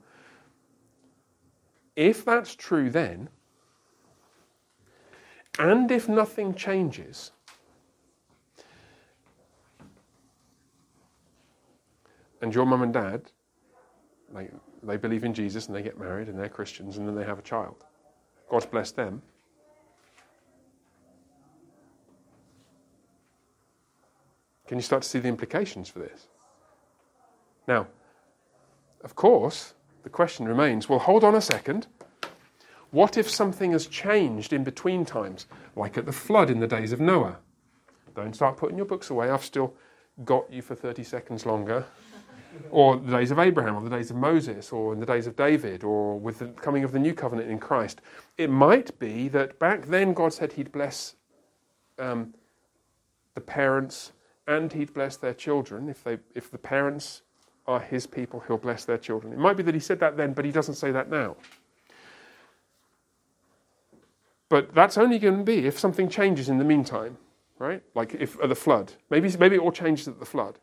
if that's true then... And if nothing changes, and your mum and dad, they, they believe in Jesus and they get married and they're Christians and then they have a child, God's blessed them. Can you start to see the implications for this? Now, of course, the question remains, well, hold on a second. What if something has changed in between times, like at the flood in the days of Noah? Don't start putting your books away. I've still got you for thirty seconds longer. Or the days of Abraham, or the days of Moses, or in the days of David, or with the coming of the new covenant in Christ. It might be that back then God said he'd bless um, the parents and he'd bless their children. If they, if the parents are his people, he'll bless their children. It might be that he said that then, but he doesn't say that now. But that's only going to be if something changes in the meantime, right? Like if at the flood. Maybe, maybe it all changes at the flood.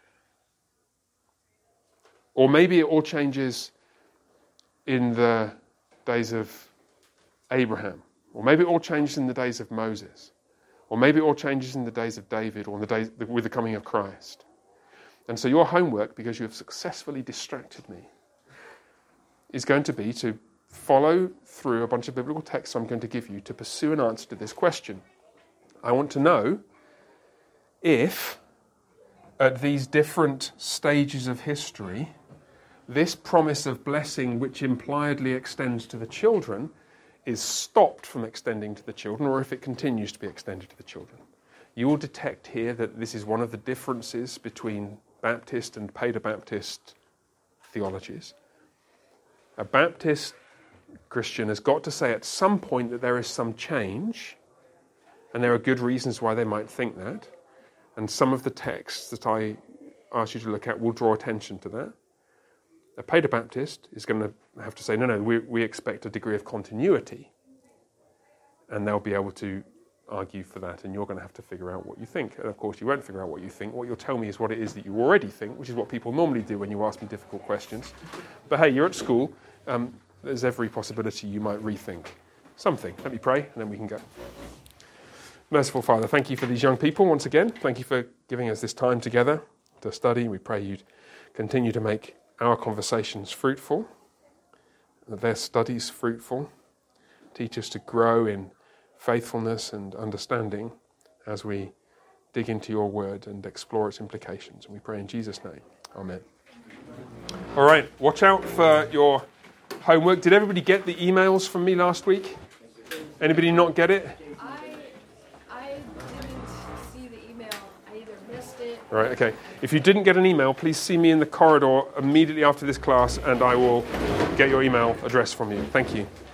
Or maybe it all changes in the days of Abraham. Or maybe it all changes in the days of Moses. Or maybe it all changes in the days of David or in the days with the coming of Christ. And so your homework, because you have successfully distracted me, is going to be to follow through a bunch of biblical texts I'm going to give you to pursue an answer to this question. I want to know if, at these different stages of history, this promise of blessing which impliedly extends to the children is stopped from extending to the children, or if it continues to be extended to the children. You will detect here that this is one of the differences between Baptist and Paedo-Baptist theologies. A Baptist Christian has got to say at some point that there is some change, and there are good reasons why they might think that, and some of the texts that I ask you to look at will draw attention to that. A Paedo-Baptist is going to have to say, no, no, we, we expect a degree of continuity, and they'll be able to argue for that, and you're going to have to figure out what you think. And of course, you won't figure out what you think. What you'll tell me is what it is that you already think, which is what people normally do when you ask me difficult questions. But hey, you're at school. Um, there's every possibility you might rethink something. Let me pray, and then we can go. Merciful Father, thank you for these young people once again. Thank you for giving us this time together to study. We pray you'd continue to make our conversations fruitful, their studies fruitful. Teach us to grow in faithfulness and understanding as we dig into your word and explore its implications. And we pray in Jesus' name. Amen. All right, watch out for your homework. Did everybody get the emails from me last week? Anybody not get it? I I didn't see the email. I either missed it. All right, okay. If you didn't get an email, please see me in the corridor immediately after this class and I will get your email address from you. Thank you.